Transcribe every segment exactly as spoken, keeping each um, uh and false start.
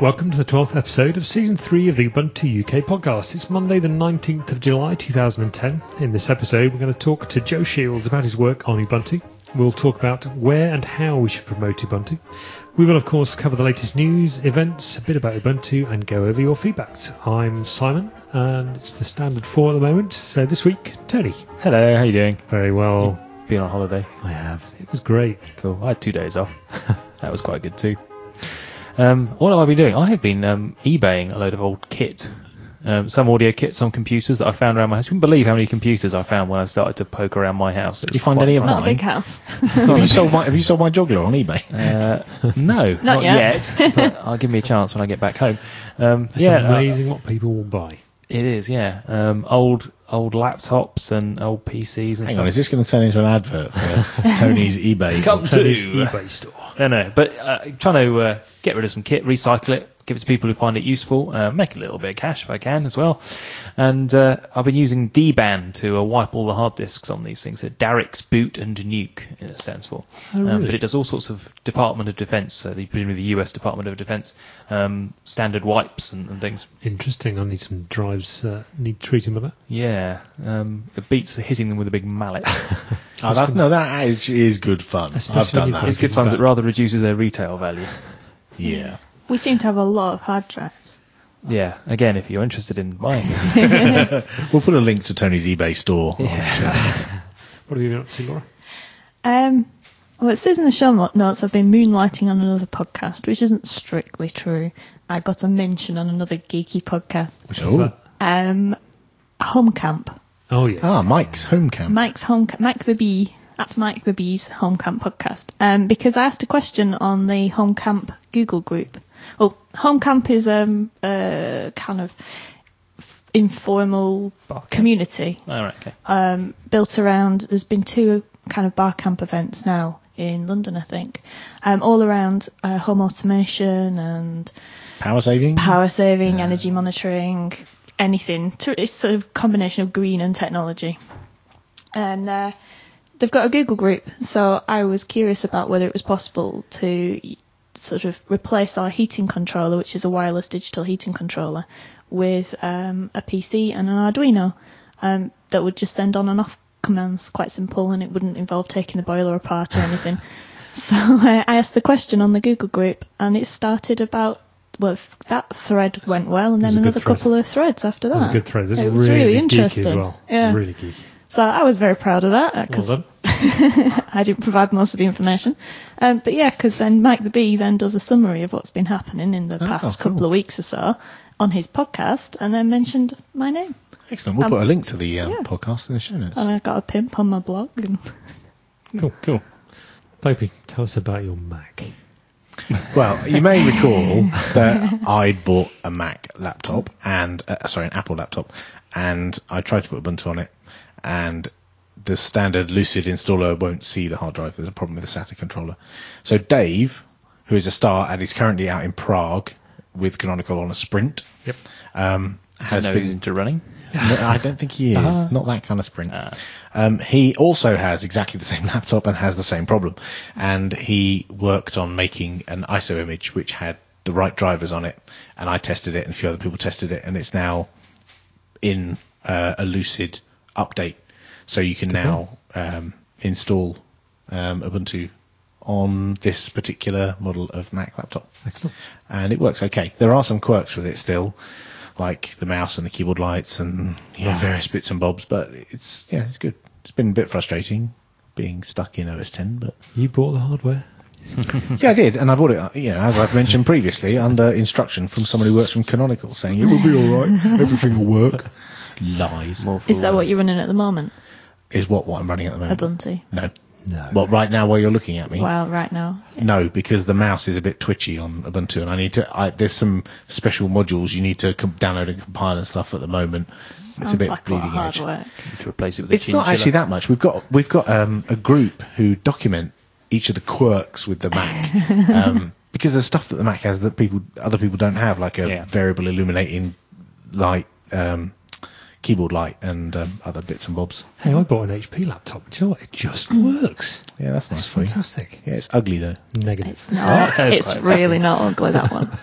welcome to the twelfth episode of Season three of the Ubuntu U K podcast. It's Monday the nineteenth of July two thousand ten. In this episode, we're going to talk to Joe Shields about his work on Ubuntu. We'll talk about where and how we should promote Ubuntu. We will, of course, cover the latest news, events, a bit about Ubuntu, and go over your feedback. I'm Simon, and it's the standard four at the moment. So this week, Tony. Hello, how you doing? Very well. Been on holiday? I have. It was great. Cool. I had two days off. That was quite good too. Um, what have I been doing? I have been um, eBaying a load of old kit. Um, some audio kits on computers that I found around my house. You wouldn't believe how many computers I found when I started to poke around my house. Did you find any of It's not mine? a big house. have, you sold my, have you sold my juggler on eBay? Uh, no, not, Not yet. yet. But I'll give me a chance when I get back home. Um, It's yeah, amazing uh, what people will buy. It is, yeah. Um, old old laptops and old P Cs and Hang stuff. on, is this going to turn into an advert for Tony's eBay? Come to Tony's eBay store. No, no, but uh, trying to uh, get rid of some kit, recycle it, give it to people who find it useful, uh, make a little bit of cash if I can as well. And uh, I've been using D ban to uh, wipe all the hard disks on these things. So Darix, Boot, and Nuke, it stands for. Oh, really? um, but it does all sorts of Department of Defense, so the, presumably the U S Department of Defense, um, standard wipes and, and things. Interesting. I need some drives. Uh, need treating with that. Yeah, um, it beats hitting them with a big mallet. Oh, that's no, that is, is good fun. Especially I've done when you that. put It's good fun, but rather reduces their retail value. Yeah. We seem to have a lot of hard drives. Yeah, again, if you're interested in buying it. We'll put a link to Tony's eBay store. Yeah. What have you been up to, Laura? Um, well, it says in the show notes I've been moonlighting on another podcast, which isn't strictly true. I got a mention on another geeky podcast. Which Oh. was that? Um, Home Camp. Oh, yeah. Ah, Mike's home camp. Mike's Home Camp. Mike the Bee. At Mike the Bee's Home Camp podcast. Um, because I asked a question on the Home Camp Google group. Well, Home Camp is um, a kind of f- informal Bar camp. community All right, okay. um, built around. There's been two kind of bar camp events now in London, I think, um, all around uh, home automation and Power saving? power saving, energy monitoring, anything. To, it's sort of combination of green and technology. And uh, they've got a Google group, so I was curious about whether it was possible to sort of replace our heating controller, which is a wireless digital heating controller, with um, a P C and an Arduino um, that would just send on and off commands, quite simple, and it wouldn't involve taking the boiler apart or anything. So uh, I asked the question on the Google group, and it started about, well, that thread went well, and It was then a good another thread. couple of threads after that. It was a good thread. This It is was really, really geeky interesting. as well. Yeah. Really geeky. So I was very proud of that. uh, 'cause Well done. I didn't provide most of the information. Um, but yeah, because then Mike the Bee then does a summary of what's been happening in the Oh, past cool. couple of weeks or so on his podcast, and then mentioned my name. Excellent. We'll Um, put a link to the um, yeah. podcast in the show notes. And I got a pimp on my blog. And Cool, cool. Dopey, tell us about your Mac. Well, you may recall that I'd bought a Mac laptop and, uh, sorry, an Apple laptop, and I tried to put Ubuntu on it, and the standard Lucid installer won't see the hard drive. There's a problem with the SATA controller. So Dave, who is a star and is currently out in Prague with Canonical on a sprint, Yep. um, has know been... who's into running. No, I don't think he is. Ah. Not that kind of sprint. Ah. Um, he also has exactly the same laptop and has the same problem. And he worked on making an I S O image which had the right drivers on it. And I tested it, and a few other people tested it, and it's now in uh, a Lucid update. So you can now um, install um, Ubuntu on this particular model of Mac laptop. Excellent. And it works okay. There are some quirks with it still, like the mouse and the keyboard lights and you know, various bits and bobs, but it's yeah, it's good. It's been a bit frustrating being stuck in O S ten, but You bought the hardware? yeah, I did, and I bought it, you know, as I've mentioned previously, under instruction from someone who works from Canonical, saying it will be all right, everything will work. Lies More for, is that uh, what you're running at the moment? is what what I'm running at the moment. Ubuntu. No, No. well, right now while you're looking at me. Well, right now. No, because the mouse is a bit twitchy on Ubuntu, and I need to. I, there's some special modules you need to com- download and compile and stuff at the moment. It's Sounds a bit like a lot bleeding of hard edge. work. to replace it with a It's not chinchilla. actually that much. We've got we've got um, a group who document each of the quirks with the Mac, um, because there's stuff that the Mac has that people other people don't have, like a Yeah. variable illuminating light, um, keyboard light, and um, other bits and bobs. Hey, I bought an H P laptop. Do you know what? It just works. Yeah, that's nice It's for you. fantastic. Yeah, it's ugly though. Negative. It's not. That's It's quite really not ugly, that one.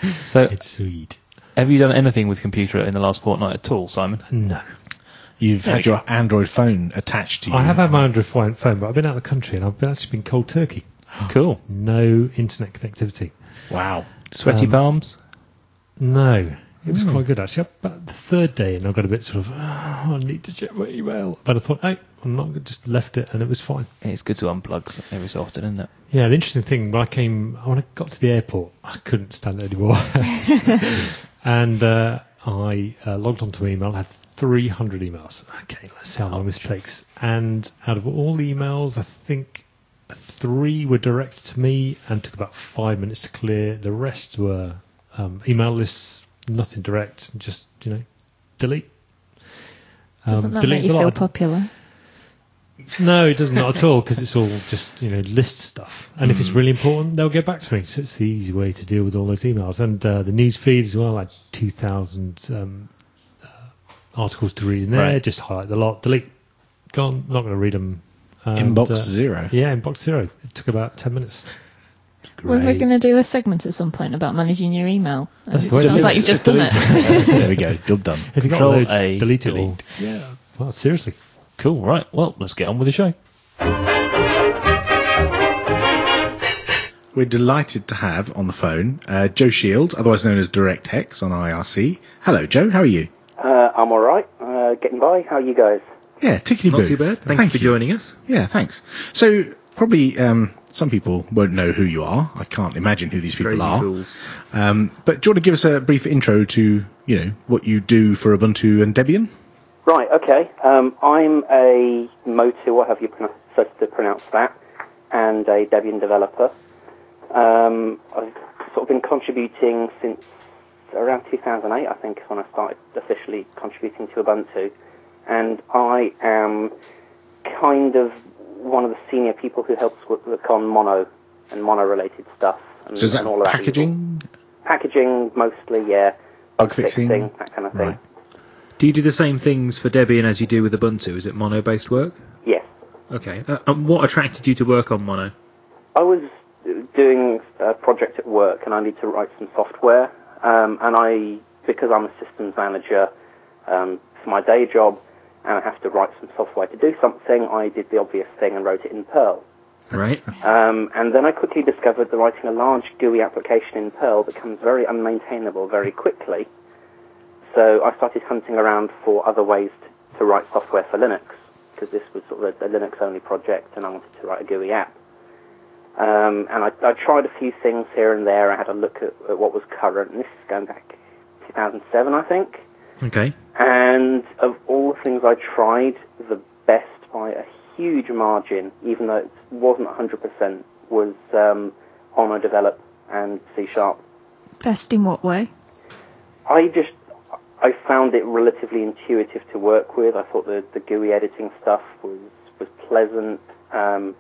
So, It's sweet. have you done anything with computer in the last fortnight at all, Simon? No. You've There had we your Android phone attached to you. I have had my Android phone, phone, but I've been out of the country and I've been actually been cold turkey. Cool. No internet connectivity. Wow. Sweaty Um, palms? No. It was Hmm. quite good, actually. About the third day, and I got a bit sort of, oh, I need to check my email. But I thought, hey, I'm not going to just left it, and it was fine. It's good to unplug every so often, isn't it? Yeah, the interesting thing, when I came, when I got to the airport, I couldn't stand it anymore. and uh, I uh, logged onto my email, had three hundred emails. Okay, let's see how long this takes. And out of all the emails, I think three were directed to me and took about five minutes to clear. The rest were um, email lists, nothing direct, just, you know, delete. Um, Doesn't that delete make you the feel lot. popular? No, it doesn't, not at all, because it's all just, you know, list stuff. And if it's really important, they'll get back to me. So it's the easy way to deal with all those emails. And uh, the news feed as well, I had two thousand um, uh, articles to read in there. Right. Just highlight the lot, delete, gone, not going to read them. And, Inbox uh, zero. Yeah, inbox zero. It took about ten minutes. Well, we're Great. going to do a segment at some point about managing your email. That's It the way to sounds do like it. you've just done it. Yes, there we go. Job done. If you got Control loads, A, delete it all. delete. Yeah. Well, seriously. Cool, right. Well, let's get on with the show. We're delighted to have on the phone uh, Joe Shields, otherwise known as DirectX on I R C. Hello, Joe. How are you? Uh, I'm all right. Uh, getting by. How are you guys? Yeah, tickety boo. Not too bad. Thank, Thank you for joining us. Yeah, thanks. So probably um, some people won't know who you are. I can't imagine who these people Crazy are. fools. Um, but do you want to give us a brief intro to, you know, what you do for Ubuntu and Debian? Right. Okay. Um, I'm a Motu, what have you pron- supposed to pronounce that, and a Debian developer. Um, I've sort of been contributing since around two thousand eight, I think, is when I started officially contributing to Ubuntu. And I am kind of one of the senior people who helps work, work on Mono and Mono-related stuff. And, So is that and all of that packaging? usual- Packaging, mostly, yeah. Bug fixing? that kind of thing. Right. Do you do the same things for Debian as you do with Ubuntu? Is it Mono-based work? Yes. Okay. Uh, and what attracted you to work on Mono? I was doing a project at work, and I need to write some software. Um, and I, because I'm a systems manager um, for my day job, and I have to write some software to do something, I did the obvious thing and wrote it in Perl. Right. Um, and then I quickly discovered that writing a large G U I application in Perl becomes very unmaintainable very quickly. So I started hunting around for other ways to, to write software for Linux, because this was sort of a, a Linux-only project, and I wanted to write a G U I app. Um, and I, I tried a few things here and there. I had a look at, at what was current, and this is going back two thousand seven, I think. Okay. And of all the things I tried, the best by a huge margin, even though it wasn't one hundred percent, was um, Mono Develop and C Sharp. Best in what way? I just, I found it relatively intuitive to work with. I thought the, the G U I editing stuff was, was pleasant, um,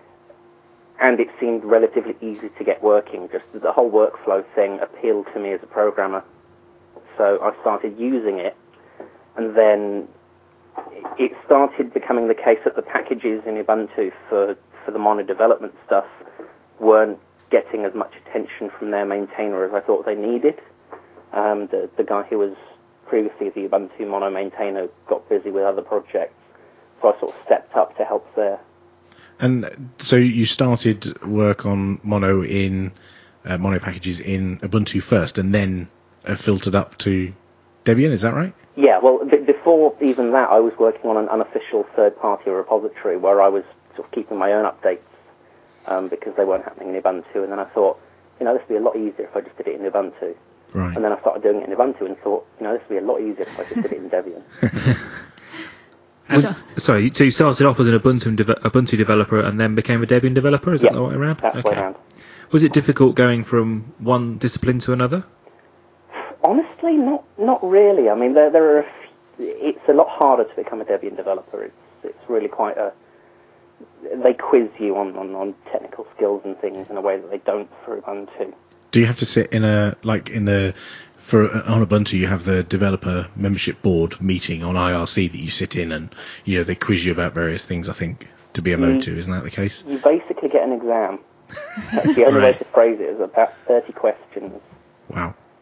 and it seemed relatively easy to get working. Just the whole workflow thing appealed to me as a programmer. So I started using it, and then it started becoming the case that the packages in Ubuntu for, for the Mono development stuff weren't getting as much attention from their maintainer as I thought they needed. Um, the, the guy who was previously the Ubuntu Mono maintainer got busy with other projects, so I sort of stepped up to help there. And so you started work on Mono in uh, Mono packages in Ubuntu first, and then uh, filtered up to Debian. Is that right? Yeah, well, b- before even that, I was working on an unofficial third-party repository where I was sort of keeping my own updates um, because they weren't happening in Ubuntu. And then I thought, you know, this would be a lot easier if I just did it in Ubuntu. Right. And then I started doing it in Ubuntu and thought, you know, this would be a lot easier if I just did it in Debian. Was, sorry, so you started off as an Ubuntu, deve- Ubuntu developer and then became a Debian developer? Is Yeah, that the way around? that's the way around. Was it difficult going from one discipline to another? Honestly, not not really. I mean, there there are. A f- it's a lot harder to become a Debian developer. It's it's really quite a. They quiz you on, on, on technical skills and things in a way that they don't for Ubuntu. Do you have to sit in a like in the for on Ubuntu? You have the developer membership board meeting on I R C that you sit in, and you know they quiz you about various things. I think to be a Mm. Motu, isn't that the case? You basically get an exam. That's the only way Right. to phrase it, is about thirty questions. Wow.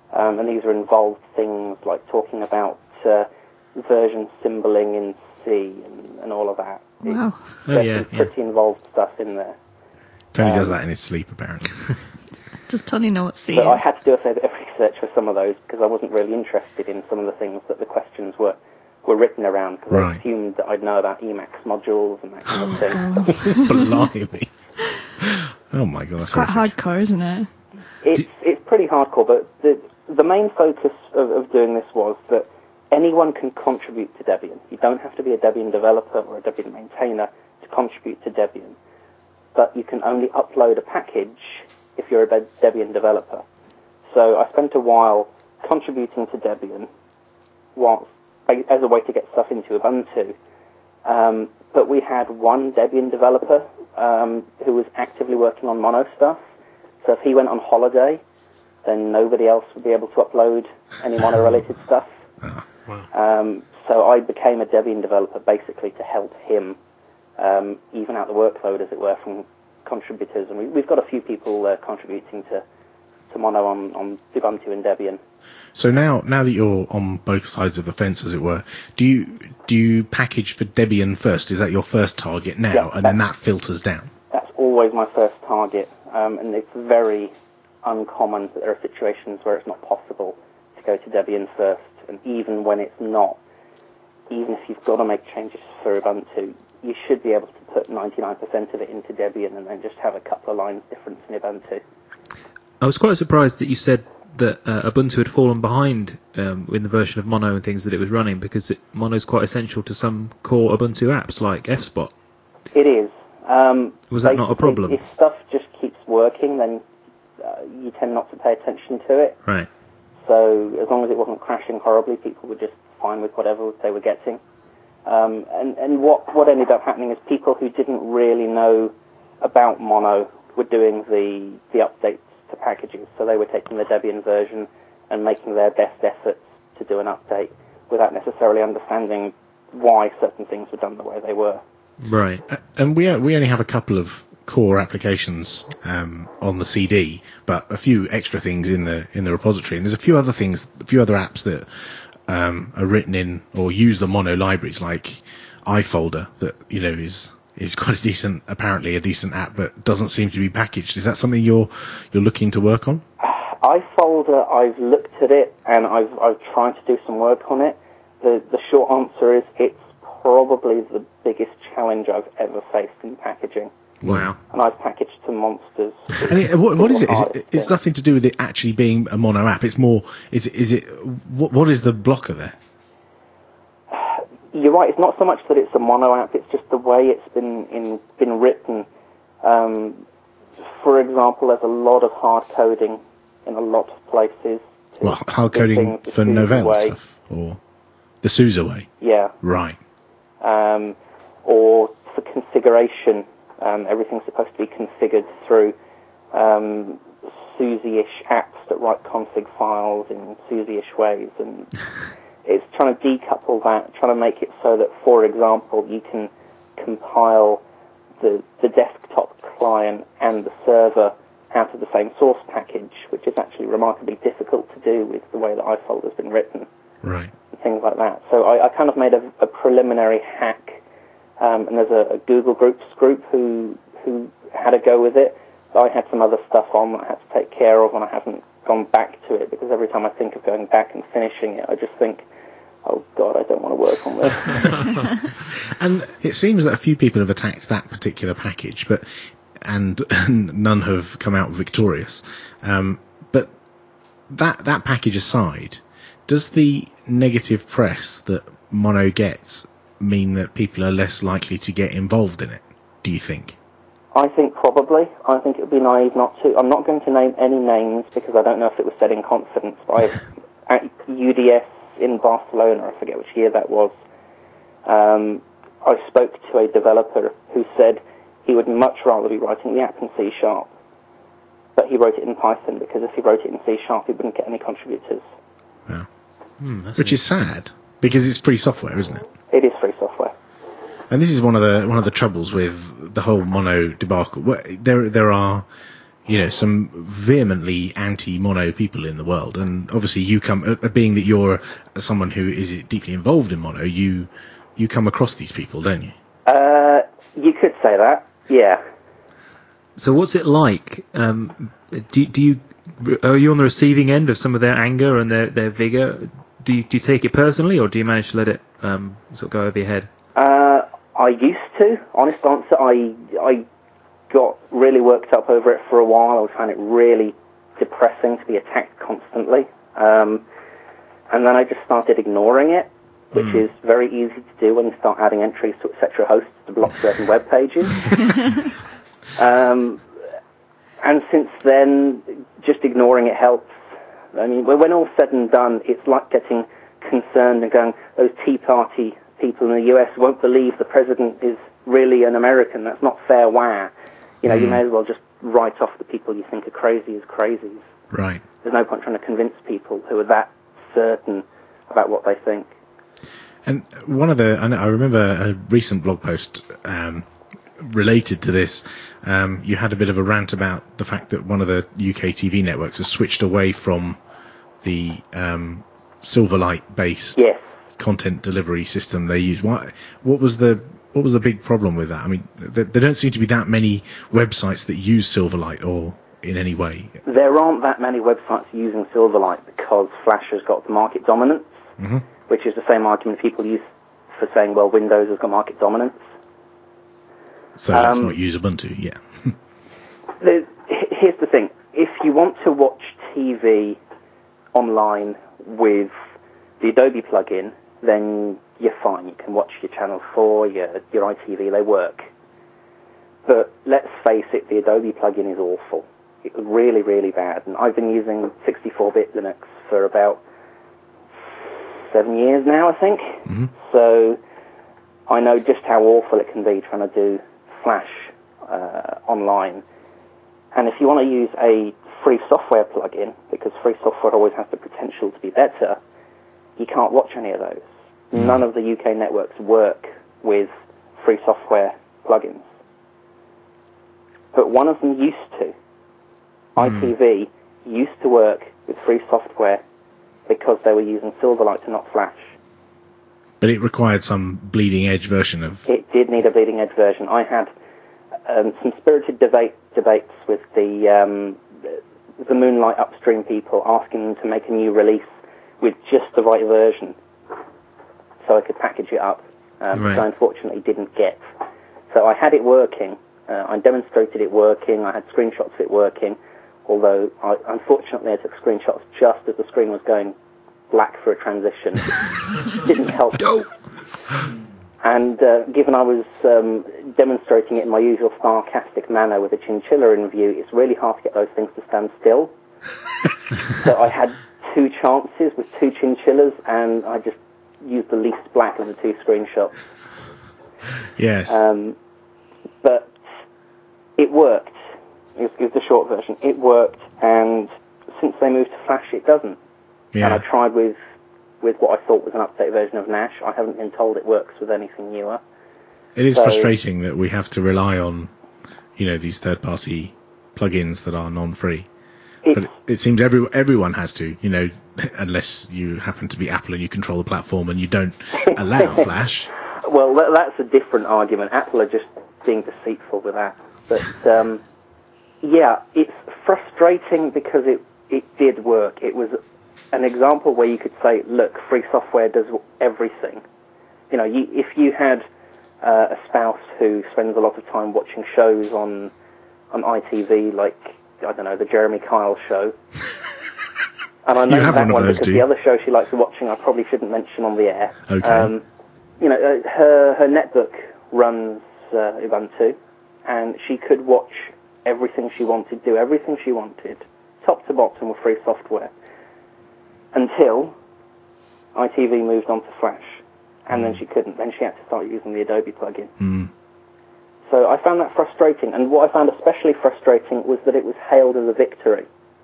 Um, and these are involved things like talking about uh, version symboling in C and, and all of that. Wow. It's, Oh, there's yeah, some pretty involved stuff in there. Tony Um, does that in his sleep, apparently. Does Tony know what C But I is? had to do a fair bit of research for some of those because I wasn't really interested in some of the things that the questions were, were written around because Right. I assumed that I'd know about Emacs modules and that kind of thing. Blimey. Oh my god, that's It's quite horrific. hardcore, isn't it? It's it's pretty hardcore, but the the main focus of, of doing this was that anyone can contribute to Debian. You don't have to be a Debian developer or a Debian maintainer to contribute to Debian, but you can only upload a package if you're a Debian developer. So I spent a while contributing to Debian whilst, as a way to get stuff into Ubuntu. Um, but we had one Debian developer um, who was actively working on Mono stuff. So if he went on holiday, then nobody else would be able to upload any Mono-related stuff. Wow. Um, so I became a Debian developer basically to help him um, even out the workload, as it were, from contributors. And we, we've got a few people uh, contributing to, to Mono on, on Ubuntu and Debian. So now, now that you're on both sides of the fence, as it were, do you do you package for Debian first? Is that your first target now, Yeah, and then that filters down? That's always my first target, um, and it's very uncommon that there are situations where it's not possible to go to Debian first, and even when it's not, even if you've got to make changes for Ubuntu, you should be able to put ninety-nine percent of it into Debian and then just have a couple of lines difference in Ubuntu. I was quite surprised that you said that uh, Ubuntu had fallen behind um, in the version of Mono and things that it was running, because it, Mono is quite essential to some core Ubuntu apps like F Spot. It is. Um, Was that not a basically, problem? If stuff just keeps working, then uh, you tend not to pay attention to it. Right. So as long as it wasn't crashing horribly, people were just fine with whatever they were getting. Um, and and what, what ended up happening is people who didn't really know about Mono were doing the, the updates to packages. So they were taking the Debian version and making their best efforts to do an update without necessarily understanding why certain things were done the way they were. Right. Uh, and we we only have a couple of core applications um, on the C D, but a few extra things in the in the repository. And there's a few other things, a few other apps that um, are written in or use the Mono libraries, like iFolder, that you know is is quite a decent, apparently a decent app, but doesn't seem to be packaged. Is that something you're you're looking to work on? iFolder, I've looked at it and I've I've tried to do some work on it. The the short answer is it's probably the biggest challenge I've ever faced in packaging. Wow. And I've packaged some monsters. And it, what, what is it? Is Hardest it? It's thing. nothing to do with it actually being a Mono app. It's more. Is it? Is it? What, what is the blocker there? You're right. It's not so much that it's a Mono app. It's just the way it's been in, been written. Um, for example, there's a lot of hard coding in a lot of places. to Well, hard do coding things the for SUSE Novell way. stuff, or the SUSE way. Yeah. Right. Um, or for configuration, um, everything's supposed to be configured through um, SUSE-ish apps that write config files in SUSE-ish ways, and it's trying to decouple that, trying to make it so that, for example, you can compile the, the desktop client and the server out of the same source package, which is actually remarkably difficult to do with the way that iFolder's been written. Right. Things like that. So I, I kind of made a, a preliminary hack, um, and there's a, a Google Groups group who who had a go with it. I had some other stuff on that I had to take care of, and I haven't gone back to it, because every time I think of going back and finishing it, I just think, oh God, I don't want to work on this. And it seems that a few people have attacked that particular package, but and, and none have come out victorious. Um, but that that package aside, does the negative press that Mono gets mean that people are less likely to get involved in it, do you think? I think probably. I think it would be naive not to. I'm not going to name any names because I don't know if it was said in confidence. But I, at U D S in Barcelona, I forget which year that was, um, I spoke to a developer who said he would much rather be writing the app in C Sharp, but he wrote it in Python, because if he wrote it in C Sharp, he wouldn't get any contributors. Wow. Hmm, that's Which is sad, because it's free software, isn't it? It is free software. And this is one of the one of the troubles with the whole Mono debacle. Well, There there are, you know, some vehemently anti-mono people in the world, and obviously you come, uh, being that you're someone who is deeply involved in mono, you you come across these people, don't you? Uh, you could say that, yeah. So what's it like? Um, do, do you are you on the receiving end of some of their anger and their, their vigour? Do you, do you take it personally, or do you manage to let it um, sort of go over your head? Uh, I used to. Honest answer, I I got really worked up over it for a while. I found it really depressing to be attacked constantly. Um, and then I just started ignoring it, which mm. is very easy to do when you start adding entries to et cetera hosts to block certain web pages. um, and since then, just ignoring it helps. I mean, when all's said and done, it's like getting concerned and going, those Tea Party people in the U S won't believe the president is really an American. That's not fair, wah. You know, mm. you may as well just write off the people you think are crazy as crazies. Right. There's no point trying to convince people who are that certain about what they think. And one of the, I, know, I remember a recent blog post um, related to this. Um, you had a bit of a rant about the fact that one of the U K T V networks has switched away from the um, Silverlight-based yes. content delivery system they use. What, what was the what was the big problem with that? I mean, there, there don't seem to be that many websites that use Silverlight or in any way. There aren't that many websites using Silverlight because Flash has got the market dominance, mm-hmm. which is the same argument people use for saying, well, Windows has got market dominance. So um, let's not use Ubuntu, yeah. the, here's the thing. If you want to watch T V online with the Adobe plugin, then you're fine. You can watch your Channel four, your, your I T V, they work. But let's face it, the Adobe plugin is awful. It was really, really bad. And I've been using sixty-four bit Linux for about seven years now, I think. Mm-hmm. So I know just how awful it can be trying to do Flash uh, online. And if you want to use a free software plugin, because free software always has the potential to be better, you can't watch any of those. Mm. None of the U K networks work with free software plugins. But one of them used to. Mm. I T V used to work with free software because they were using Silverlight and not Flash. But it required some bleeding edge version of... It did need a bleeding edge version. I had um, some spirited debate, debates with the, um, the Moonlight upstream people, asking them to make a new release with just the right version so I could package it up, um, right. which I unfortunately didn't get. So I had it working. Uh, I demonstrated it working. I had screenshots of it working, although I, unfortunately I took screenshots just as the screen was going black for a transition. Didn't help. No. And uh, given I was um, demonstrating it in my usual sarcastic manner with a chinchilla in view, it's really hard to get those things to stand still. So I had two chances with two chinchillas, and I just used the least black of the two screenshots. Yes. Um, but it worked. It was the short version. It worked, and since they moved to Flash, it doesn't. Yeah. And I tried with, with what I thought was an updated version of Nash. I haven't been told it works with anything newer. It is so, frustrating that we have to rely on, you know, these third-party plugins that are non-free. But it, it seems every, everyone has to, you know, unless you happen to be Apple and you control the platform and you don't allow Flash. Well, that, that's a different argument. Apple are just being deceitful with that. But, um, yeah, it's frustrating because it, it did work. It was an example where you could say, look, free software does everything. You know, you, if you had uh, a spouse who spends a lot of time watching shows on on I T V, like, I don't know, the Jeremy Kyle show, and I know that one, one those, because the other show she likes watching I probably shouldn't mention on the air. Okay. Um, you know, uh, her, her netbook runs uh, Ubuntu, and she could watch everything she wanted, do everything she wanted, top to bottom with free software, until I T V moved on to Flash, and mm. then she couldn't. Then she had to start using the Adobe plugin. Mm. So I found that frustrating, and what I found especially frustrating was that it was hailed as a victory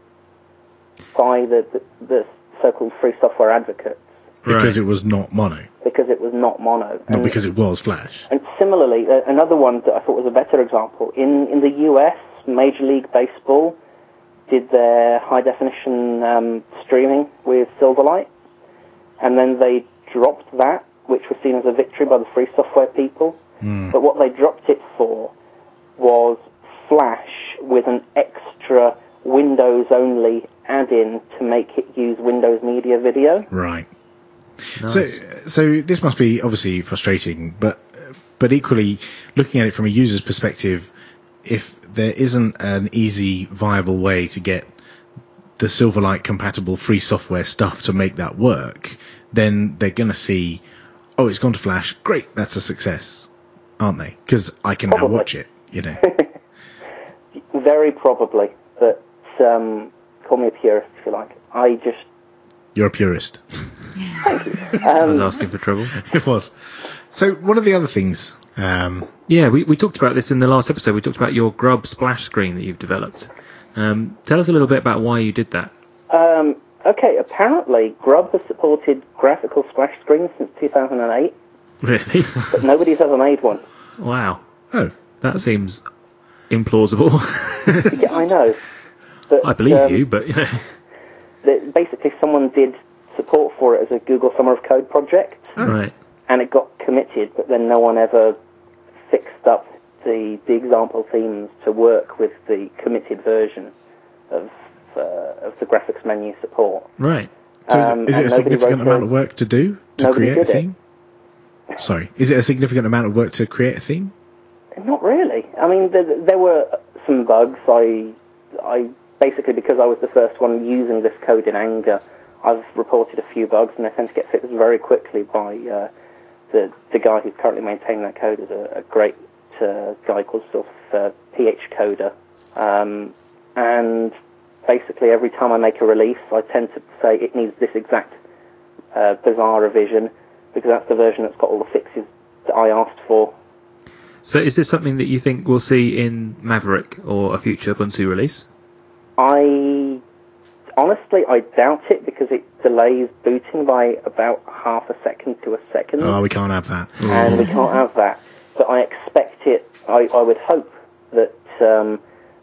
by the, the, the so-called free software advocates. Because right. it was not mono. Because it was not mono. Not and, because it was Flash. And similarly, uh, another one that I thought was a better example, in, in the U S, Major League Baseball did their high-definition um, streaming with Silverlight, and then they dropped that, which was seen as a victory by the free software people. Mm. But what they dropped it for was Flash with an extra Windows-only add-in to make it use Windows Media Video. Right. Nice. So, so this must be obviously frustrating, but but equally, looking at it from a user's perspective, if there isn't an easy, viable way to get the Silverlight compatible free software stuff to make that work, then they're going to see, oh, it's gone to Flash. Great, that's a success, aren't they? Because I can Probably. now watch it, you know. Very probably, but um, call me a purist if you like. I just... You're a purist. Thank you. I Um, was asking for trouble. It was. So one of the other things... Um, Yeah, we, we talked about this in the last episode. We talked about your Grub splash screen that you've developed. Um, tell us a little bit about why you did that. um, okay, apparently Grub has supported graphical splash screens since two thousand eight, Really? but nobody's ever made one. Wow. oh, That seems implausible. Yeah, I know. But, I believe um, you, but you know. that basically someone did support for it as a Google Summer of Code project, Right. and it got committed, but then no one ever fixed up the, the example themes to work with the committed version of uh, of the graphics menu support. Right. so is Um, it, is it and a nobody significant wrote amount a- of work to do to nobody create a did it. theme? Sorry, is it a significant amount of work to create a theme? Not really. I mean, there, there were some bugs. I, I basically, because I was the first one using this code in Anger, I've reported a few bugs, and they tend to get fixed very quickly by uh, the the guy who's currently maintaining that code is a, a great uh, guy called sort of uh, P H Coder. Um, and basically, every time I make a release, I tend to say it needs this exact uh, bizarre revision, because that's the version that's got all the fixes that I asked for. So is this something that you think we'll see in Maverick or a future Ubuntu release? I honestly, I doubt it, because it delays booting by about half a second to a second, Oh, we can't have that. and we can't have that. But I expect it. I, I would hope that um,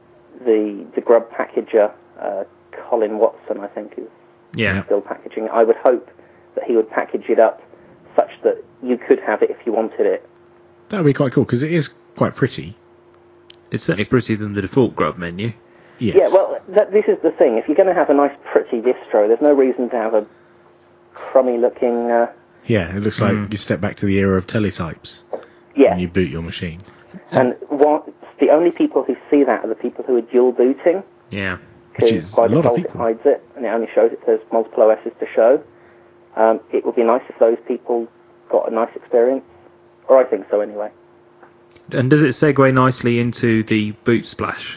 the the Grub packager, uh, Colin Watson, I think, is Yeah. still packaging it. I would hope that he would package it up such that you could have it if you wanted it. That would be quite cool, because it is quite pretty. It's certainly prettier than the default Grub menu. Yes. Yeah, well, that, this is the thing. If you're going to have a nice, pretty distro, there's no reason to have a crummy-looking... Uh, Yeah, it looks like you step back to the era of teletypes yeah, when you boot your machine. and what, the only people who see that are the people who are dual booting, Yeah. Which because is by a lot of default it people. hides it, and it only shows it there's multiple O Ss to show. Um, it would be nice if those people got a nice experience, or I think so anyway. And does it segue nicely into the boot splash?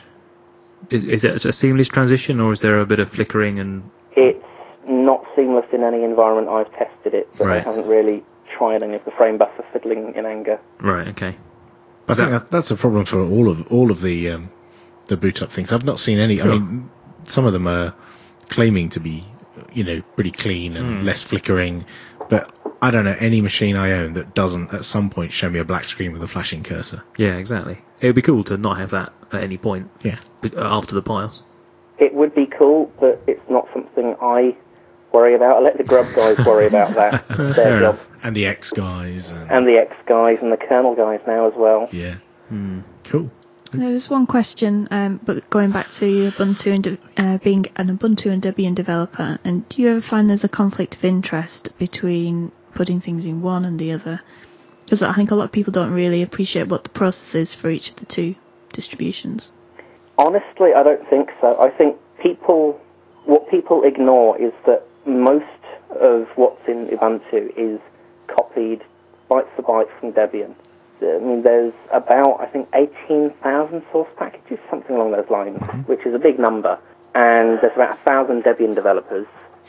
Is, is it a seamless transition, or is there a bit of flickering and... It's not seamless in any environment I've tested it, but I Right. haven't really tried any of the frame buffer fiddling in Anger. Right, okay. I think that- that, that's a problem for all of all of the um, the boot up things. I've not seen any. Sure. I mean, some of them are claiming to be, you know, pretty clean and Hmm. less flickering, but I don't know any machine I own that doesn't at some point show me a black screen with a flashing cursor. Yeah, exactly. It would be cool to not have that at any point Yeah. but, uh, after the BIOS. It would be cool, but it's not something I worry about. I let the Grub guys worry about that. It's their job. And the X guys. And, And the X guys and the kernel guys now as well. yeah. Cool. There was one question, um, but going back to Ubuntu and de- uh, being an Ubuntu and Debian developer, and do you ever find there's a conflict of interest between putting things in one and the other? Because I think a lot of people don't really appreciate what the process is for each of the two distributions. Honestly, I don't think so. I think people, what people ignore is that most of what's in Ubuntu is copied byte for byte from Debian. I mean, there's about, I think, eighteen thousand source packages, something along those lines, which is a big number. And there's about one thousand Debian developers,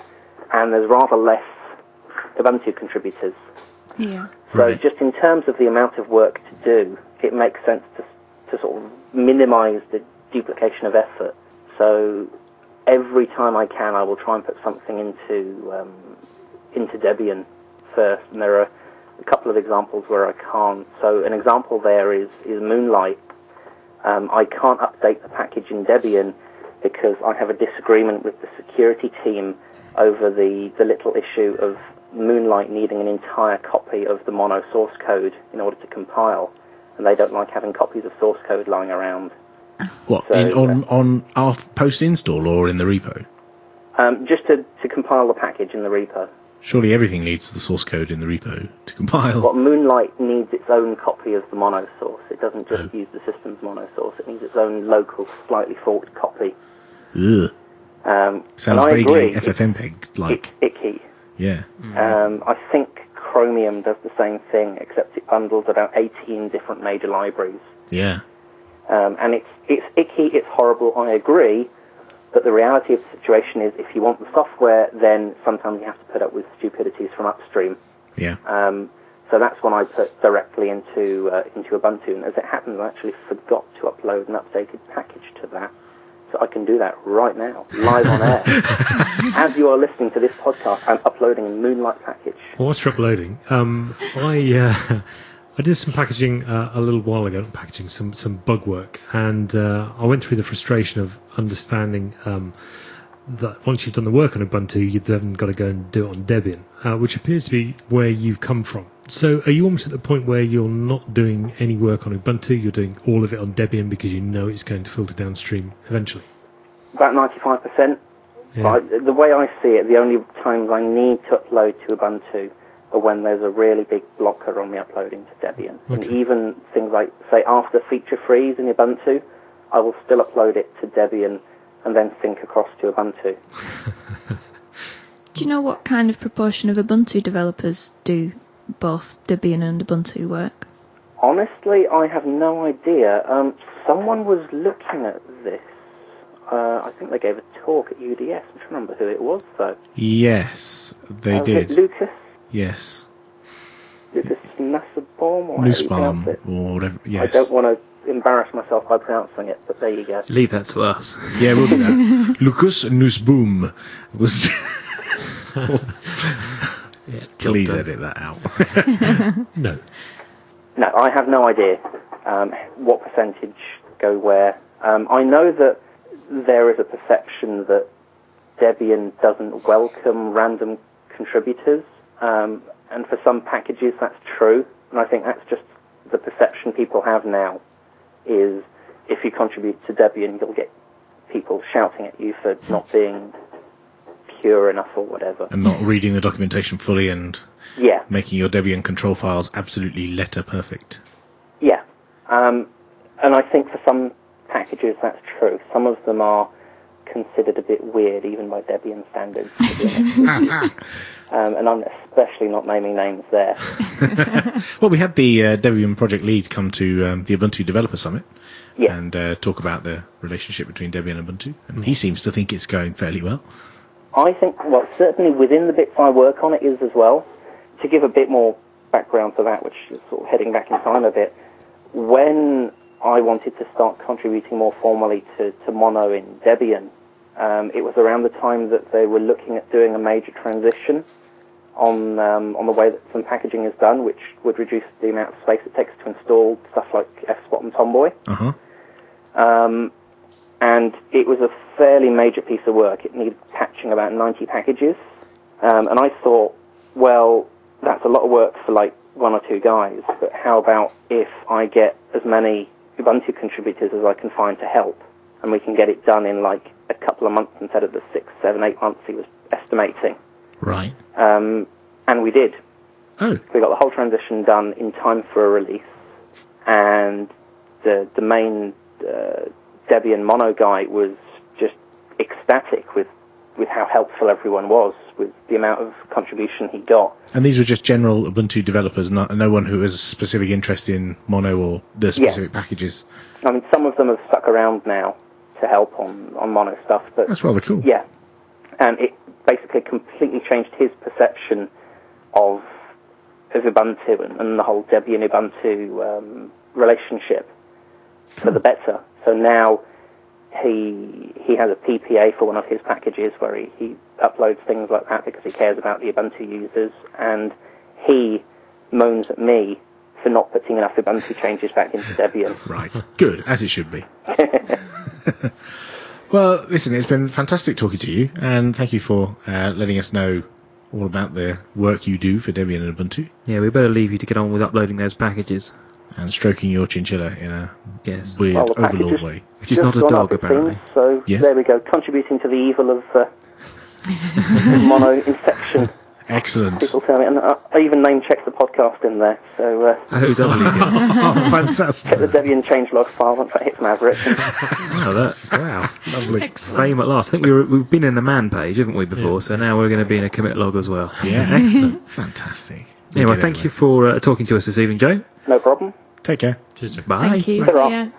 and there's rather less Ubuntu contributors. Yeah. So Right. just in terms of the amount of work to do, it makes sense to, to sort of minimize the duplication of effort. So every time I can, I will try and put something into um, into Debian first, and there are a couple of examples where I can't. So an example there is, is Moonlight. Um, I can't update the package in Debian because I have a disagreement with the security team over the, the little issue of Moonlight needing an entire copy of the mono source code in order to compile, and they don't like having copies of source code lying around. What, So, in, on, uh, on our post-install or in the repo? Um, just to, to compile the package in the repo. Surely everything needs the source code in the repo to compile. Well, Moonlight needs its own copy of the mono source. It doesn't just Oh. use the system's mono source. It needs its own local, slightly forked copy. Ugh. Um, Sounds and I vaguely agree, F F mpeg-like. It's icky. Yeah. Um, I think Chromium does the same thing, except it bundles about eighteen different major libraries. Yeah. Um, and it's it's icky, it's horrible, I agree, but the reality of the situation is if you want the software, then sometimes you have to put up with stupidities from upstream. Yeah. Um, so that's when I put directly into uh, into Ubuntu, and as it happens, I actually forgot to upload an updated package to that. So I can do that right now, live on air. As you are listening to this podcast, I'm uploading a Moonlight package. Whilst you're uploading, um, I uh, I did some packaging uh, a little while ago, not packaging, some, some bug work, and uh, I went through the frustration of understanding um, that once you've done the work on Ubuntu, you've then got to go and do it on Debian, uh, which appears to be where you've come from. So are you almost at the point where you're not doing any work on Ubuntu, you're doing all of it on Debian because you know it's going to filter downstream eventually? About ninety-five percent. Yeah. But the way I see it, the only times I need to upload to Ubuntu are when there's a really big blocker on me uploading to Debian. And Okay. even things like, say, after feature freeze in Ubuntu, I will still upload it to Debian and then sync across to Ubuntu. Do you know what kind of proportion of Ubuntu developers do both Debian and Ubuntu work? Honestly, I have no idea. Um, someone was looking at this. Uh, I think they gave a talk at U D S. I'm trying to remember who it was, though. Yes, they Uh, was it did. Lucas? Yes. Lucas Nussbaum? Or how do you pronounce Nussbaum it? or whatever. I Yes. don't want to embarrass myself by pronouncing it, but there you go. Leave that to us. Yeah, we'll do that. Lucas Nussbaum was. Yeah, job Please done. edit that out. No. No, I have no idea um, what percentage go where. Um, I know that there is a perception that Debian doesn't welcome random contributors, um, and for some packages that's true, and I think that's just the perception people have now, is if you contribute to Debian, you'll get people shouting at you for not being pure enough or whatever. And not reading the documentation fully and Yeah. making your Debian control files absolutely letter perfect. Yeah, um, and I think for some packages that's true. Some of them are considered a bit weird, even by Debian standards, to be honest. um, and I'm especially not naming names there. Well, we had the uh, Debian project lead come to um, the Ubuntu Developer Summit Yeah. and uh, talk about the relationship between Debian and Ubuntu, and he seems to think it's going fairly well. I think, well, certainly within the bits I work on, it is as well. To give a bit more background to that, which is sort of heading back in time a bit, when I wanted to start contributing more formally to, to Mono in Debian, um, it was around the time that they were looking at doing a major transition on um, on the way that some packaging is done, which would reduce the amount of space it takes to install stuff like F spot and Tomboy. Uh-huh. Um, and it was a fairly major piece of work. It needed patching about ninety packages. Um, and I thought, well, that's a lot of work for like one or two guys, but how about if I get as many Ubuntu contributors as I can find to help, and we can get it done in like a couple of months instead of the six, seven, eight months he was estimating. Right. Um, and we did. Oh. We got the whole transition done in time for a release, and the the main uh, Debian Mono guy was just ecstatic with, with how helpful everyone was, with the amount of contribution he got. And these were just general Ubuntu developers, not no one who has a specific interest in Mono or the specific packages. I mean, some of them have stuck around now to help on, on Mono stuff, but That's rather cool. yeah, and it basically completely changed his perception of of Ubuntu and, and the whole Debian Ubuntu um, relationship for the better. So now he he has a P P A for one of his packages where he, he uploads things like that because he cares about the Ubuntu users, and he moans at me for not putting enough Ubuntu changes back into Debian. Right. Good, as it should be. Well, listen, it's been fantastic talking to you, and thank you for uh, letting us know all about the work you do for Debian and Ubuntu, Yeah, we better leave you to get on with uploading those packages. and stroking your chinchilla in a Yes. weird Well, the package overlord is way. Which is just not a gone dog, up, it apparently. seems. So Yes. there we go, contributing to the evil of uh, mono infection. Excellent. People tell me, and I, I even name checked the podcast in there. So uh, Oh, doubly good. Oh, check the fantastic. Debian changelog file once that hits Maverick. Oh, that, wow. Lovely. Excellent. Fame at last. I think we were, we've been in the man page, haven't we, before? So now we're going to be in a commit log as well. Yeah. Excellent. Fantastic. We Anyway, did thank anyway. you for uh, talking to us this evening, Joe. No problem. Take care. Cheers. Jack. Bye. Thank you. Bye. See ya.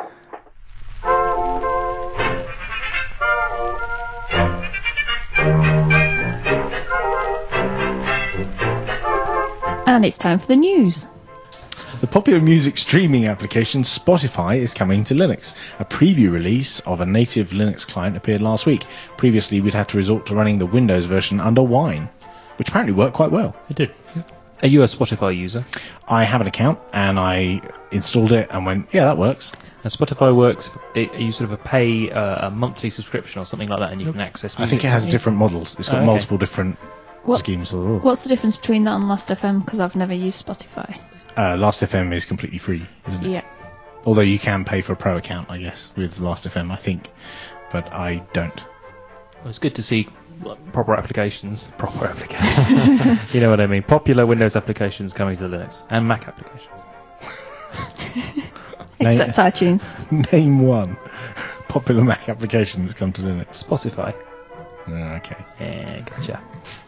And it's time for the news. The popular music streaming application Spotify is coming to Linux. A preview release of a native Linux client appeared last week. Previously, we'd have to resort to running the Windows version under Wine, which apparently worked quite well. It did. Are you a Spotify user? I have an account, and I installed it and went, yeah, that works. And Spotify works, are you sort of a pay uh, a monthly subscription or something like that, and you can access I music? think it has different models. It's got Oh, okay. multiple different What- schemes. What's the difference between that and Last F M? Because I've never used Spotify. Uh, Last F M is completely free, isn't it? Yeah. Although you can pay for a pro account, I guess, with Last F M, I think. But I don't. Well, it's good to see proper applications. Proper applications. You know what I mean? Popular Windows applications coming to Linux and Mac applications. Except iTunes. Name one popular Mac application that's come to Linux. Spotify. Oh, okay. Yeah, gotcha.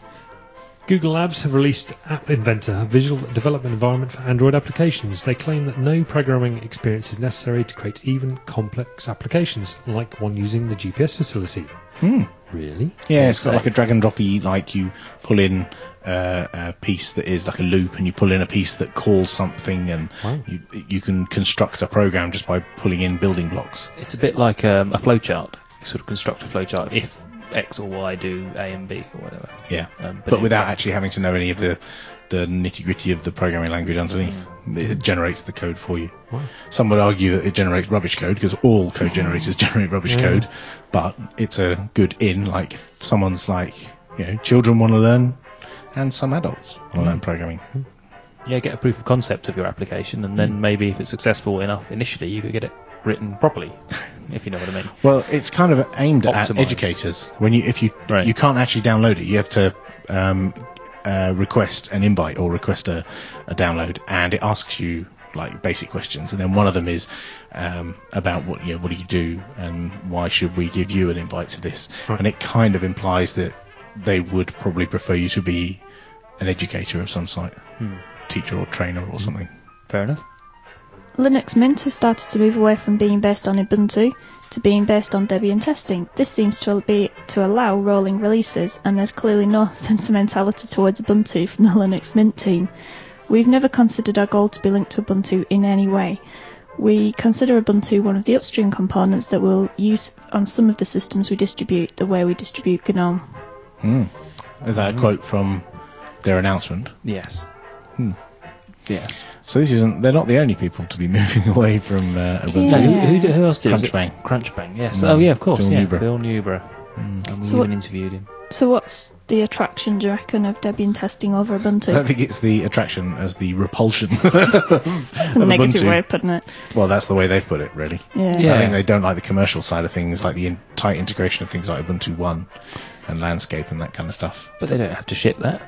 Google Labs have released App Inventor, a visual development environment for Android applications. They claim that no programming experience is necessary to create even complex applications, like one using the G P S facility. Hmm. Really? Yeah, it's got So- like a drag and droppy, like you pull in uh, a piece that is like a loop, and you pull in a piece that calls something, and Wow. you you can construct a program just by pulling in building blocks. It's a bit like um, a flowchart. You sort of construct a flowchart if X or Y do A and B or whatever. Yeah, Um, but, it- without actually having to know any of the the nitty gritty of the programming language underneath. It generates the code for you. Wow. Some would argue that it generates rubbish code because all code generators generate rubbish Yeah. code, but it's a good in. Like if someone's like, you know, children want to learn, and some adults want to learn programming. Yeah, get a proof of concept of your application, and then maybe if it's successful enough initially, you could get it written properly, if you know what I mean. Well, it's kind of aimed at Optimised. educators. When you if you Right. you can't actually download it, you have to um, uh, request an invite or request a, a download, and it asks you like basic questions, and then one of them is um, about what you know, what do you do, and why should we give you an invite to this? Right. And it kind of implies that they would probably prefer you to be an educator of some sort, Hmm. teacher or trainer or something. Fair enough. Linux Mint has started to move away from being based on Ubuntu to being based on Debian testing. This seems to be to allow rolling releases, and there's clearly no sentimentality towards Ubuntu from the Linux Mint team. We've never considered our goal to be linked to Ubuntu in any way. We consider Ubuntu one of the upstream components that we'll use on some of the systems we distribute, the way we distribute GNOME. Hmm. Is that a quote from their announcement? Yes. Hmm. Yes. So this isn't. They're not the only people to be moving away from uh, Ubuntu. No, who, Yeah. who, who else did it? Crunchbang. Crunchbang, yes. Mm. Oh, yeah, of course. Phil yeah, Newborough. Phil Newborough. And we So even what- interviewed him. So what's the attraction, do you reckon, of Debian testing over I don't Ubuntu? think it's the attraction as the repulsion. That's a of negative Ubuntu. way of putting it. Well, that's the way they've put it, really. Yeah. Yeah. I think they don't like the commercial side of things, like the in- tight integration of things like Ubuntu One and Landscape and that kind of stuff. But they don't have to ship that.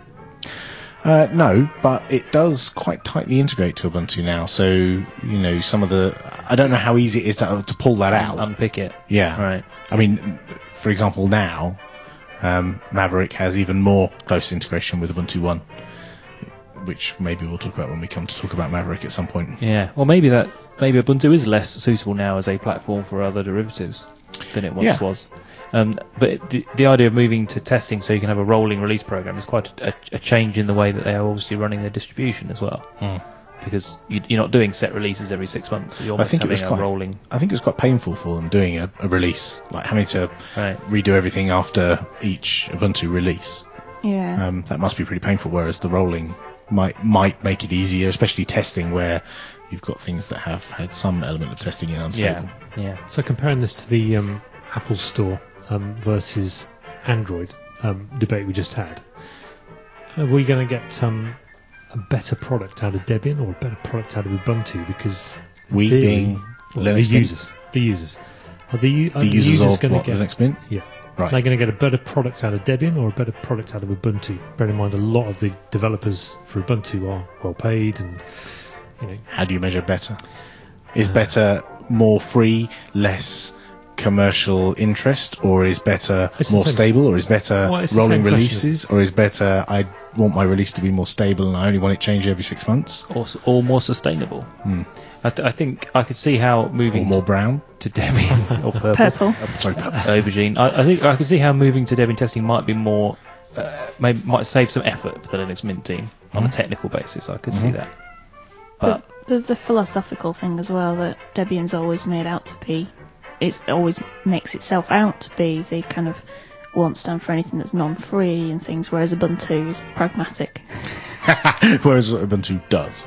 Uh, no, but it does quite tightly integrate to Ubuntu now. So, you know, some of the... I don't know how easy it is to, to pull that out. Unpick it. yeah. Right. I mean, for example, now, um, Maverick has even more close integration with Ubuntu One, which maybe we'll talk about when we come to talk about Maverick at some point. Yeah. Or maybe that maybe Ubuntu is less suitable now as a platform for other derivatives than it once Yeah. was. Um, but the the idea of moving to testing so you can have a rolling release program is quite a, a change in the way that they are obviously running their distribution as well. Mm. Because you, you're not doing set releases every six months. So you're I almost think it having was a quite- rolling. I think it was quite painful for them doing a, a release, like having to Right. redo everything after each Ubuntu release. Yeah. Um, that must be pretty painful, whereas the rolling might might make it easier, especially testing where you've got things that have had some element of testing in unstable. Yeah, yeah. So comparing this to the um, Apple Store um, versus Android um, debate we just had, are we going to get um, a better product out of Debian or a better product out of Ubuntu? Because We theory- being well, Linux the Mint? users, the users, are the, u- are The users of going what, to get Linux Mint? yeah. Right. They're going to get a better product out of Debian or a better product out of Ubuntu. Bear in mind, a lot of the developers for Ubuntu are well paid, and you know, How do you measure better? Is better more free, less commercial interest, or is better It's the more same- stable, or is better Well, it's the rolling same question, releases, or is better I want my release to be more stable and I only want it changed every six months, Or, s- or more sustainable. I, th- I think I could see how or moving more brown? to Debian or purple, Purple. Sorry, aubergine. I, I think I could see how moving to Debian testing might be more, uh, maybe might save some effort for the Linux Mint team on a technical basis. I could see Mhm. that. There's, But there's the philosophical thing as well that Debian's always made out to be. It always makes itself out to be the kind of won't stand for anything that's non-free and things, whereas Ubuntu is pragmatic. whereas what Ubuntu does.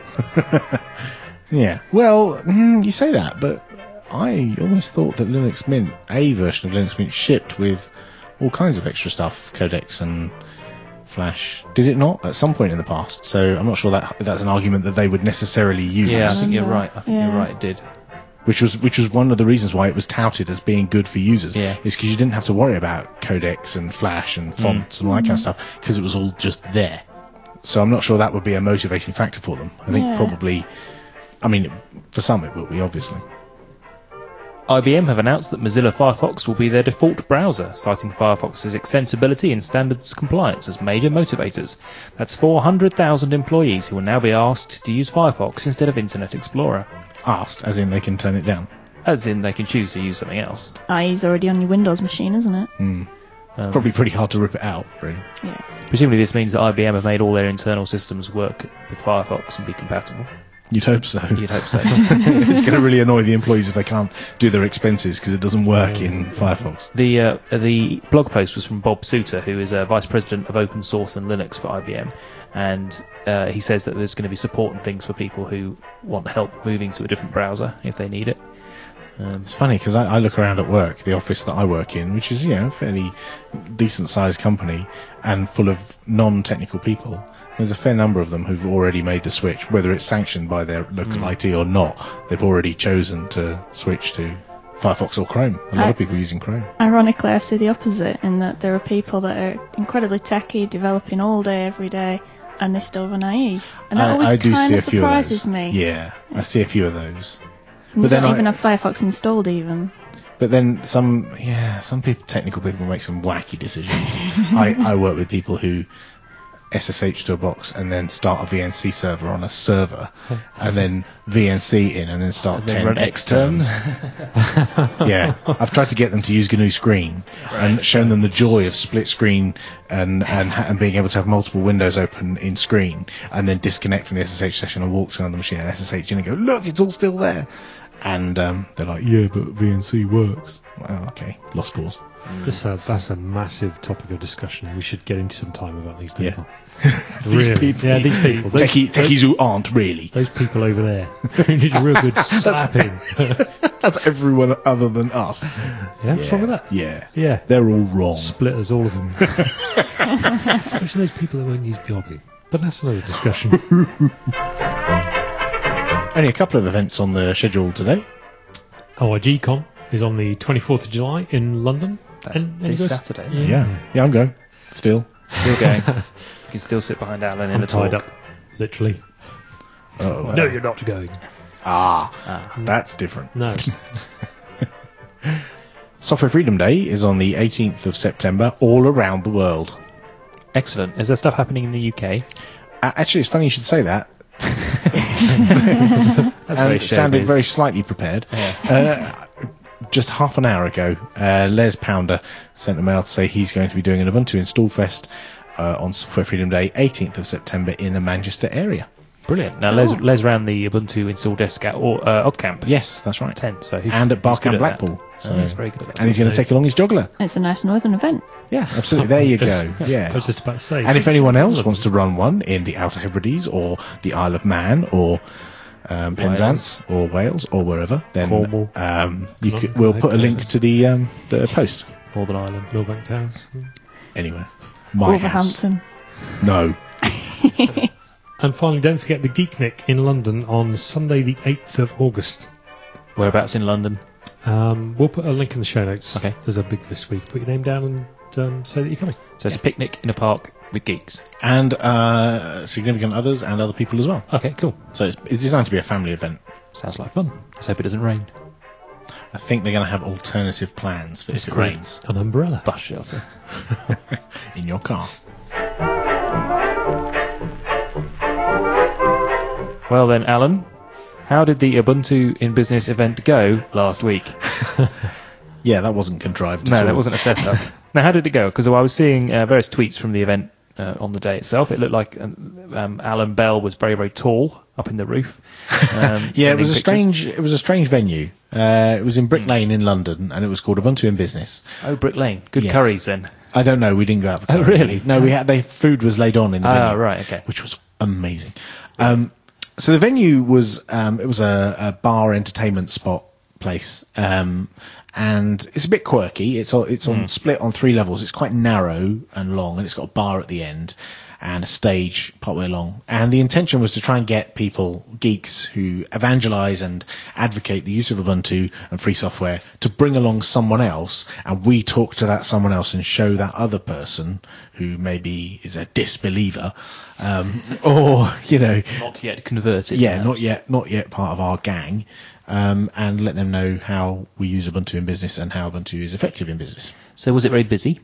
Yeah. Well, mm, you say that, but I always thought that Linux Mint, a version of Linux Mint, shipped with all kinds of extra stuff, codecs and Flash. Did it not at some point in the past? So I'm not sure that that's an argument that they would necessarily use. yeah, I think you're Remember. right. I think Yeah. you're right. It did. Which was which was one of the reasons why it was touted as being good for users. Yeah. Is because you didn't have to worry about codecs and Flash and fonts and all that kind of stuff because it was all just there. So I'm not sure that would be a motivating factor for them. I think Yeah. probably, I mean, for some it will be, obviously. I B M have announced that Mozilla Firefox will be their default browser, citing Firefox's extensibility and standards compliance as major motivators. That's four hundred thousand employees who will now be asked to use Firefox instead of Internet Explorer. Asked, as in they can turn it down. As in, they can choose to use something else. I E's already on your Windows machine, isn't it? Um, Probably pretty hard to rip it out, really. Yeah. Presumably this means that I B M have made all their internal systems work with Firefox and be compatible. You'd hope so. You'd hope so. It's going to really annoy the employees if they can't do their expenses because it doesn't work in Firefox. The uh, the blog post was from Bob Souter, who is uh, Vice President of Open Source and Linux for I B M, and uh, he says that there's going to be support and things for people who want help moving to a different browser if they need it. Um, It's funny because I, I look around at work, the office that I work in, which is, you know, a fairly decent-sized company and full of non-technical people. There's a fair number of them who've already made the switch, whether it's sanctioned by their local Mm. I T or not. They've already chosen to switch to Firefox or Chrome. A lot I- of people using Chrome. Ironically, I see the opposite in that there are people that are incredibly techy, developing all day, every day, and they still run I E. And that I, always I do kind see a of few of surprises those. me. Yeah, I see a few of those. And But you then don't I- even have Firefox installed, even. But then some, yeah, some people, technical people make some wacky decisions. I, I work with people who S S H to a box and then start a V N C server on a server, and then V N C in and then start And then ten run X terms. Yeah, I've tried to get them to use G N U Screen and shown them the joy of split screen and and, ha- and being able to have multiple windows open in screen, and then disconnect from the S S H session and walk to another machine and S S H in and go, look, it's all still there. And um, they're like, yeah, but V N C works. Well, okay, lost cause. This, uh, that's a massive topic of discussion. We should get into some time about these Yeah. people. These Really. people. Yeah, these people. Those, Techie, techies who aren't really. those people over there who need a real good slapping. That's everyone other than us. Yeah, what's wrong with that? Yeah. Yeah. They're all wrong. Splitters, all of them. Especially those people that won't use Byogi. But that's another discussion. Only a couple of events on the schedule today. O I G Con is on the twenty-fourth of July in London. That's And- and this you guys- Saturday. Yeah. Yeah. Yeah, I'm going. Still. Still going. You can still sit behind Alan in I'm a tied talk. up, literally. Oh, No, you're not going. Ah, Ah. that's different. No. Software Freedom Day is on the eighteenth of September all around the world. Excellent. Is there stuff happening in the U K? Uh, actually, it's funny you should say that. That's And very it sounded showbiz. very slightly prepared. Uh, just half an hour ago, uh, Les Pounder sent a mail to say he's going to be doing an Ubuntu Install Fest uh, on Software Freedom Day, eighteenth of September, in the Manchester area. Brilliant. Now, Les, Les ran the Ubuntu install desk at or, uh, OddCamp Yes, that's right. ten. So he's, And at he's Barcamp good at that. Blackpool. So he's very good at that. And he's going to take along his juggler. It's a nice northern event. Yeah, absolutely. There you go. I Yeah. was just about to say. And if anyone else wants to run one in the Outer Hebrides or the Isle of Man or um, Penzance or Wales or wherever, then Cornwall. um, you Not- could, we'll put a link to the um, the post. Northern Ireland. Millbank Towers. Anyway, my house. Wolverhampton. No. And finally, don't forget the Geeknik in London on Sunday, the eighth of August. Whereabouts in London? Um, we'll put a link in the show notes. Okay. There's a big list where you can put your name down and um, say that you're coming. So it's a picnic in a park with geeks. And uh, significant others and other people as well. Okay, cool. So it's, it's designed to be a family event. Sounds like fun. Let's hope it doesn't rain. I think they're going to have alternative plans for if it Great. rains An umbrella. Bus shelter. in your car. Well then, Alan, how did the Ubuntu in Business event go last week? Yeah, that wasn't contrived at No, all. that wasn't a setup. Now, how did it go? Because I was seeing uh, various tweets from the event uh, on the day itself. It looked like um, um, Alan Bell was very, very tall up in the roof. Um, Yeah, it was a sending pictures. strange. It was a strange venue. Uh, it was in Brick Lane in London, and it was called Ubuntu in Business. Oh, Brick Lane. Good Yes. curries then. I don't know. We didn't go out for. Oh, curry. really? No, we had. They food was laid on in the Ah, venue, right, okay. which was amazing. Um, so the venue was. Um, it was a, a bar entertainment spot place, um, and it's a bit quirky. It's on, it's on split on three levels. It's quite narrow and long, and it's got a bar at the end and a stage partway along. And the intention was to try and get people, geeks who evangelize and advocate the use of Ubuntu and free software, to bring along someone else, and we talk to that someone else and show that other person who maybe is a disbeliever, um, or, you know, Not yet converted. yeah, perhaps. not yet, not yet part of our gang, um, and let them know how we use Ubuntu in business and how Ubuntu is effective in business. So was it very busy?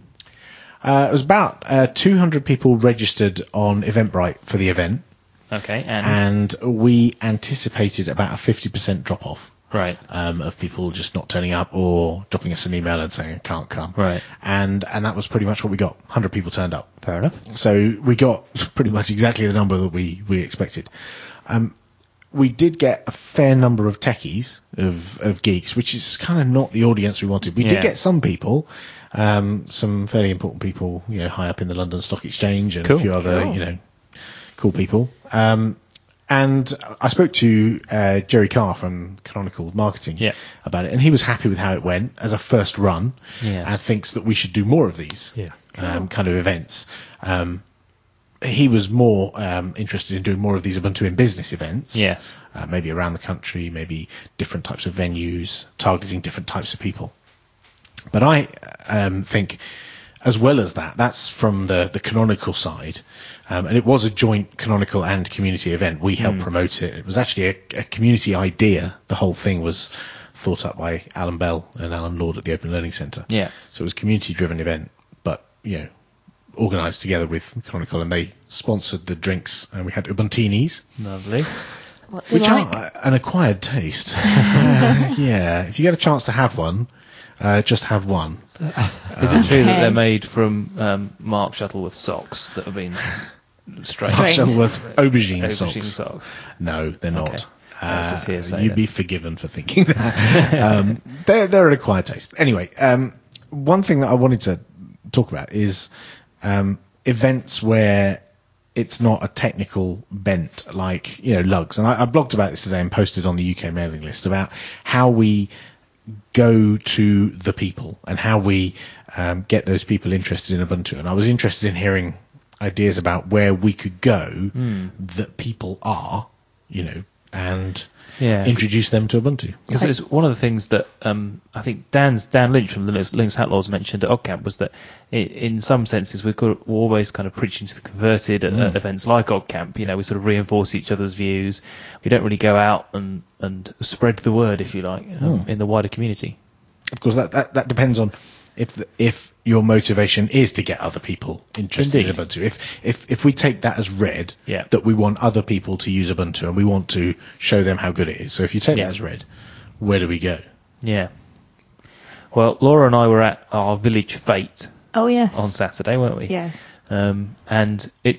Uh, it was about uh, two hundred people registered on Eventbrite for the event, Okay, and... and we anticipated about a fifty percent drop off. right. Um, of people just not turning up or dropping us an email and saying I can't come. Right. And and that was pretty much what we got. one hundred people turned up. Fair enough. So we got pretty much exactly the number that we, we expected. Um, we did get a fair number of techies, of, of geeks, which is kind of not the audience we wanted. We Yeah. did get some people, um, some fairly important people, you know, high up in the London Stock Exchange and Cool. a few other, Cool. you know, cool people. Um, and I spoke to uh, Jerry Carr from Canonical Marketing Yeah. about it, and he was happy with how it went as a first run, Yes. and thinks that we should do more of these Yeah. um, kind of events. Um, he was more um, interested in doing more of these Ubuntu in Business events. Yes. Uh, maybe around the country, maybe different types of venues, targeting different types of people. But I um, think, as well as that, that's from the, the Canonical side. Um, and it was a joint Canonical and community event. We helped promote it. It was actually a, a community idea. The whole thing was thought up by Alan Bell and Alan Lord at the Open Learning Centre. Yeah. So it was a community-driven event, but, you know, organised together with Canonical, and they sponsored the drinks, and we had Ubuntinis, Lovely. What they which like. are an acquired taste. Uh, yeah, if you get a chance to have one, uh, just have one. Is it true that Okay. they're made from um, Mark Shuttleworth socks that have been straight? Strange. Shuttleworth aubergine, Aubergine socks. socks. No, they're Okay. not. That's just hearsay you'd then. be forgiven for thinking that. um, they're, they're an acquired taste. Anyway, um, one thing that I wanted to talk about is um, events where it's not a technical bent, like, you know, lugs. And I, I blogged about this today and posted on the U K mailing list about how we go to the people and how we um, get those people interested in Ubuntu. And I was interested in hearing ideas about where we could go that people are, you know, and Yeah. introduce them to Ubuntu. Because it's one of the things that um, I think Dan's Dan Lynch from Linux, Linux Outlaws mentioned at OggCamp was that i in some senses we're, got, we're always kind of preaching to the converted at, at events like OggCamp. You know, we sort of reinforce each other's views. We don't really go out and, and spread the word, if you like, um, in the wider community. Of course, that, that, that depends on if the, if your motivation is to get other people interested Indeed. in Ubuntu. If if if we take that as read, Yeah. that we want other people to use Ubuntu and we want to show them how good it is. So if you take Yeah. that as read, where do we go? Yeah. Well, Laura and I were at our village fete Oh, yes. on Saturday, weren't we? Yes. Um, and it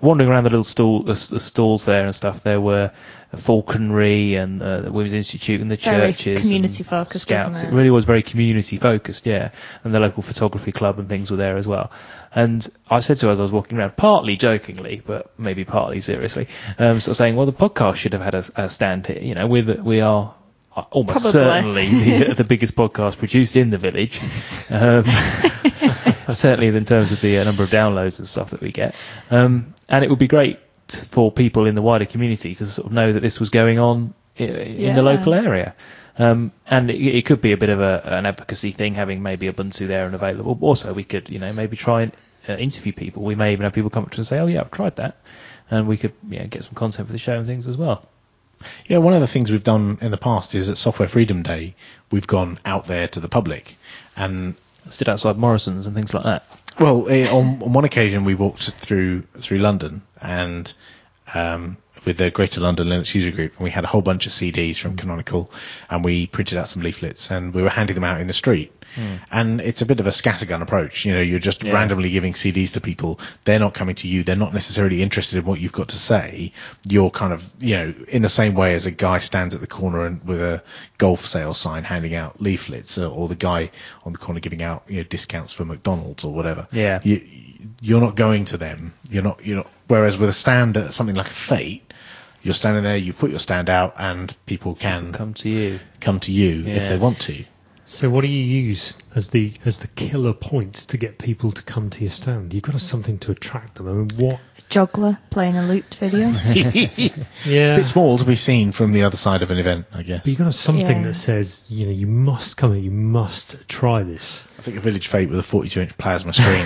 wandering around the little stall, the, the stalls there and stuff, there were falconry and uh, the Women's Institute and the Very churches, community and focused, scouts. isn't It it? really was very community focused, yeah. And the local photography club and things were there as well. And I said to her as I was walking around, partly jokingly, but maybe partly seriously, um, sort of saying, "Well, the podcast should have had a, a stand here. You know, we we are." Almost Probably. certainly the, the biggest podcast produced in the village. Um, certainly in terms of the uh, number of downloads and stuff that we get. Um, and it would be great for people in the wider community to sort of know that this was going on i- in Yeah. the local area. Um, and it, it could be a bit of a, an advocacy thing, having maybe Ubuntu there and available. Also, we could, you know, maybe try and uh, interview people. We may even have people come up to us and say, "Oh yeah, I've tried that," and we could, you know, get some content for the show and things as well. Yeah, one of the things we've done in the past is at Software Freedom Day, we've gone out there to the public. And, Stood outside Morrison's and things like that. well, eh, on, on one occasion we walked through through London and um, with the Greater London Linux User Group, and we had a whole bunch of C Ds from Canonical, and we printed out some leaflets, and we were handing them out in the street. And it's a bit of a scattergun approach. You know, you're just Yeah. randomly giving C Ds to people. They're not coming to you. They're not necessarily interested in what you've got to say. You're kind of, you know, in the same way as a guy stands at the corner and with a golf sale sign handing out leaflets, or, or the guy on the corner giving out, you know, discounts for McDonald's or whatever. Yeah. You, you're not going to them. You're not, you're not, whereas with a stand at something like a Fate, you're standing there, you put your stand out, and people can Come to you. come to you if Yeah. they want to. So what do you use as the as the killer points to get people to come to your stand? You've got to have something to attract them. I mean, what? Juggler playing a looped video. It's a Yeah, bit small to be seen from the other side of an event, I guess. but you've got to have something Yeah. that says, you know, you must come here, you must try this. I think a Village Fate with a forty-two inch plasma screen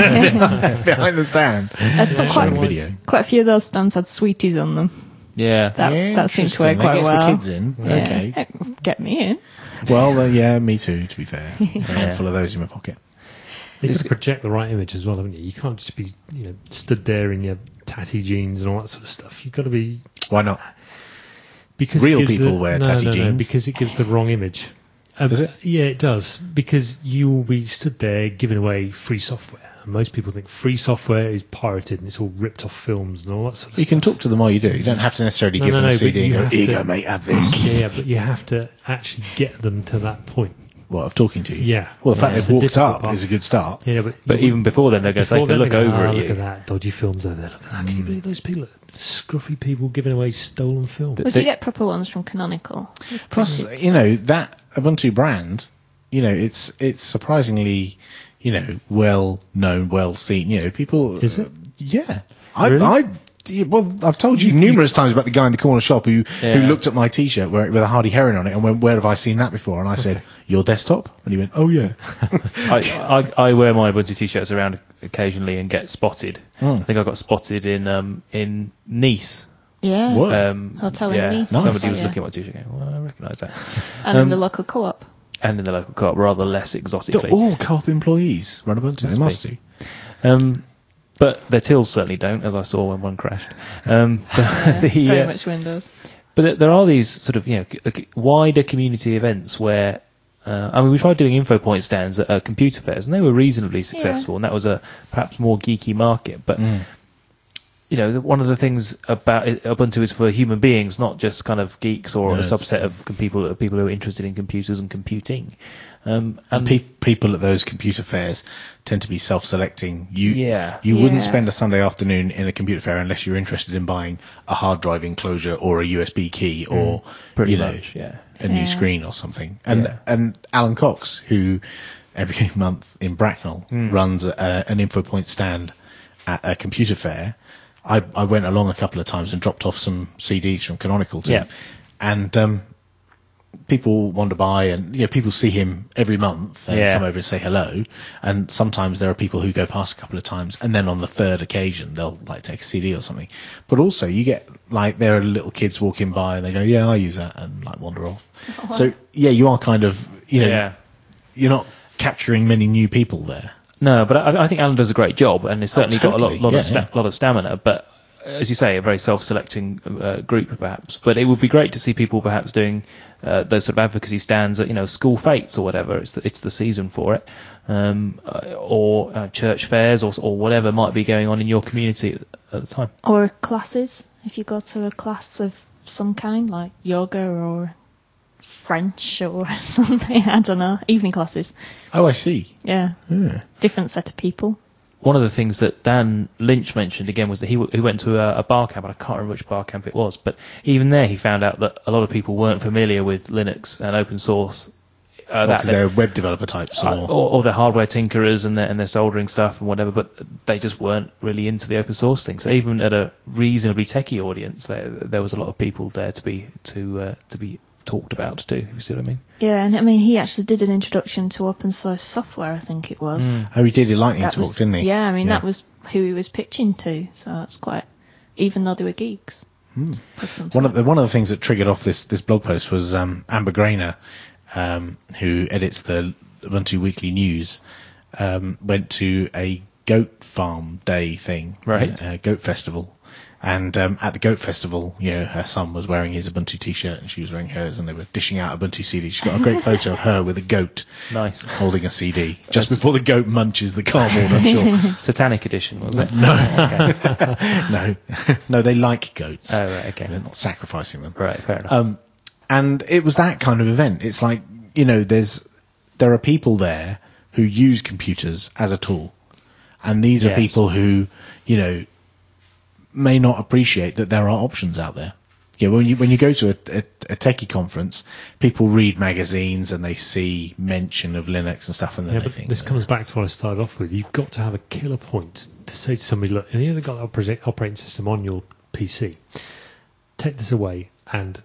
behind the stand. There's some Yeah. quite, Showing video. quite a few of those stands had sweeties on them. Yeah. That Yeah, that seemed to work interesting. That quite gets well. the kids in. Yeah. Okay. Heck, get me in. Well, uh, yeah, me too, to be fair. A handful of those in my pocket. You've got It's- to project the right image as well, haven't you? You can't just be, you know, stood there in your tatty jeans and all that sort of stuff. You've got to be Why not? because Real it gives people the, wear no, tatty no, No, jeans. because it gives the wrong image. Um, Does it? Yeah, it does. Because you will be stood there giving away free software. And most people think free software is pirated and it's all ripped off films and all that sort of You stuff. can talk to them while you do. You don't have to necessarily No, give no, them no, a C but D and you go, have here you to- go, mate, have this. Yeah, yeah, but you have to actually get them to that point. What, of talking to you? Yeah. Well, the fact That's they've the walked difficult up part. is a good start. Yeah, but But even before then, they're going to before take a then look they go, over "Ah, at look you. at that dodgy films over there. Look at that. Can you believe those people? Scruffy people giving away stolen film. Would you get proper ones from Canonical? Plus, you know, that Ubuntu brand, you know, it's it's surprisingly, you know, well known, well seen. You know, people. Is it? Yeah. I, Really? I, yeah, well, I've told you numerous times about the guy in the corner shop who, Yeah. who looked at my T-shirt where, with a Hardy Heron on it and went, "Where have I seen that before?" And I said, "Your desktop." And he went, "Oh yeah." I, I, I wear my Ubuntu t-shirts around occasionally and get spotted. I think I got spotted in um, in Nice. Yeah. What? Um, Hotel in yeah, Nice. Nice. Somebody was Yeah. looking at my t-shirt going, well, I recognise that. And in Um, the local co-op. And in the local co-op, rather less Do exotically. all co-op employees run Ubuntu? They must do. Um, but their tills certainly don't, as I saw when one crashed. Um, but Yeah, it's the, very uh, much Windows. But there- there are these sort of, you know, c- c- wider community events where, uh, I mean, we tried doing info point stands at uh, computer fairs, and they were reasonably successful, and that was a perhaps more geeky market. But you know, the- one of the things about it, Ubuntu is for human beings, not just kind of geeks or a Yes. subset of com- people people who are interested in computers and computing. Um, And and pe- people at those computer fairs tend to be self-selecting. You, Yeah. you wouldn't Yeah. spend a Sunday afternoon in a computer fair unless you're interested in buying a hard drive enclosure or a U S B key or, pretty you know, much, yeah. a new Yeah. screen or something. And Yeah. and Alan Cox, who every month in Bracknell runs a, an info point stand at a computer fair. I, I went along a couple of times and dropped off some C Ds from Canonical to Yeah. him. And um, people wander by and, you know, people see him every month and Yeah. come over and say hello. And sometimes there are people who go past a couple of times and then on the third occasion they'll like take a C D or something. But also you get like there are little kids walking by and they go, yeah, I use that, and like wander off. So yeah, you are kind of, you know, Yeah. you're not capturing many new people there. No, but I, I think Alan does a great job, and he's certainly got a lot, totally. lot Yeah, of sta- yeah. lot of stamina. But as you say, a very self-selecting uh, group, perhaps. But it would be great to see people perhaps doing uh, those sort of advocacy stands at, you know, school fetes or whatever. It's the, it's the season for it, um, uh, or uh, church fairs, or or whatever might be going on in your community at, at the time. Or classes, if you go to a class of some kind, like yoga or French or something. I don't know. Evening classes. Oh, I see. Yeah. Yeah. Different set of people. One of the things that Dan Lynch mentioned again was that he, w- he went to a, a bar camp, and I can't remember which bar camp it was, but even there he found out that a lot of people weren't familiar with Linux and open source. Uh, Because they're web developer types. uh, Or, or, or they're hardware tinkerers and they're, and they're soldering stuff and whatever, but they just weren't really into the open source thing. So even at a reasonably techie audience, there there was a lot of people there to be to uh, to be talked about too. If you see what I mean? Yeah, and I mean, he actually did an introduction to open source software, I think it was. Mm. oh, he did a lightning That talk, was- didn't he? Yeah, I mean, Yeah. that was who he was pitching to, so it's quite, even though they were geeks. Took some One of time. the one of the things that triggered off this this blog post was um, Amber Grainer, um, who edits the Ubuntu Weekly News, um, went to a goat farm day thing, Right. A goat festival, and um, at the goat festival, you know, her son was wearing his Ubuntu T-shirt and she was wearing hers, and they were dishing out Ubuntu C Ds. She's got a great photo of her with a goat Nice. holding a C D just before the goat munches the cardboard. I'm sure. Satanic edition, was it? No, Okay. no, no. They like goats. Oh, right, okay. They're not sacrificing them. Right, fair enough. Um, and it was that kind of event. It's like, you know, there's there are people there who use computers as a tool, and these are Yes. people who, you know, may not appreciate that there are options out there. Yeah, when you when you go to a, a, a techie conference, people read magazines and they see mention of Linux and stuff, and then Yeah, they but think this comes back to what I started off with. You've got to have a killer point to say to somebody, look, and you've got the opera- operating system on your P C. Take this away and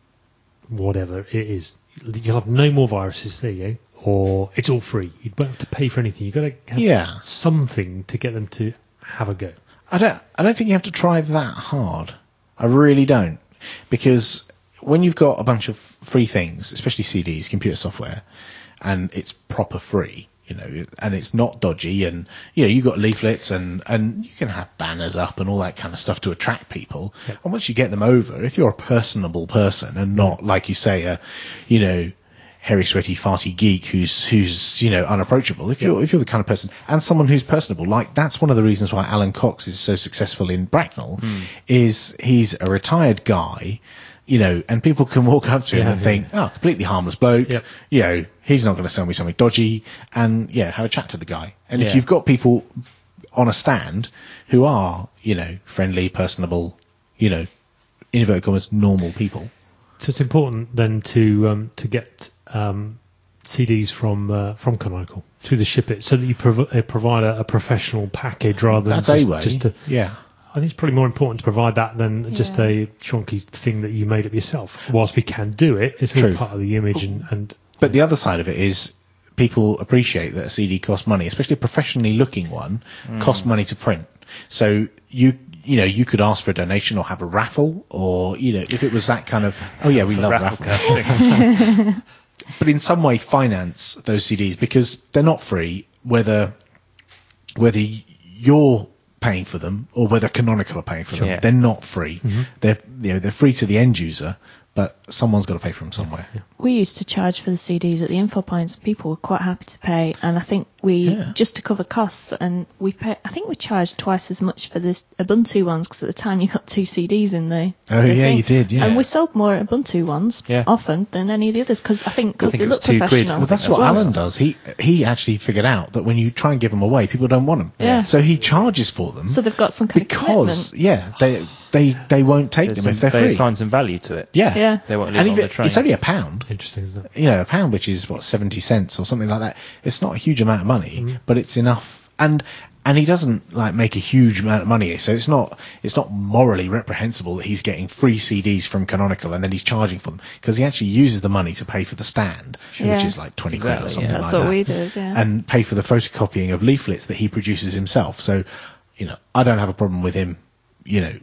whatever it is, you'll have no more viruses, there you go, or it's all free. You don't have to pay for anything. You've got to have Yeah. something to get them to have a go. I don't. I don't think you have to try that hard. I really don't, because when you've got a bunch of free things, especially C Ds, computer software, and it's proper free, you know, and it's not dodgy, and you know, you've got leaflets, and and you can have banners up and all that kind of stuff to attract people. Yeah. And once you get them over, if you're a personable person and not, like you say, a, you know, hairy, sweaty, farty geek who's who's you know unapproachable. If you're if you're the kind of person, and someone who's personable, like that's one of the reasons why Alan Cox is so successful in Bracknell, is he's a retired guy, you know, and people can walk up to him Yeah, and yeah. think, oh, completely harmless bloke, Yep. you know, he's not going to sell me something dodgy, and yeah, have a chat to the guy. And if Yeah. you've got people on a stand who are, you know, friendly, personable, you know, in inverted commas, normal people. So it's important then to um, to get um, C Ds from uh, from Canonical to the ship it, so that you prov- uh, provide a, a professional package rather than That's just, a way. just to. yeah. I think it's probably more important to provide that than just Yeah. a chunky thing that you made up yourself. Whilst we can do it, it's all True. part of the image and, and But the other side of it is people appreciate that a C D costs money, especially a professionally looking one, costs money to print. So you you know, you could ask for a donation or have a raffle, or, you know, if it was that kind of, oh yeah, we love Raffle raffles. casting. But in some way finance those C Ds, because they're not free, whether whether you're paying for them or whether Canonical are paying for them. Yeah. They're not free. They're you know they're free to the end user, but someone's got to pay for them somewhere. We used to charge for the C Ds at the info points. People were quite happy to pay, and I think we Yeah. just to cover costs, and we pay. I think we charged twice as much for the Ubuntu ones because at the time you got two C Ds in there. Oh, yeah, you did, yeah. And we sold more Ubuntu ones Yeah. often than any of the others because I think I because think they it was look two quid. professional. Well, that's as what well. Alan does. He he actually figured out that when you try and give them away, people don't want them. Yeah. So he charges for them So they've got some kind of because commitment. yeah, they they they won't take There's them some, if they're they free. assign some value to it. Yeah, Yeah. They won't leave and it on if the it- train. it's only a pound. interesting, isn't it? You know, a pound, which is what seventy cents or something like that. It's not a huge amount of money, Mm-hmm. but it's enough. And and he doesn't like make a huge amount of money, so it's not it's not morally reprehensible that he's getting free C Ds from Canonical and then he's charging for them, because he actually uses the money to pay for the stand, which Yeah. is like twenty Exactly, quid or yeah. something That's like what that. we did, yeah. And pay for the photocopying of leaflets that he produces himself. So, you know, I don't have a problem with him, you know,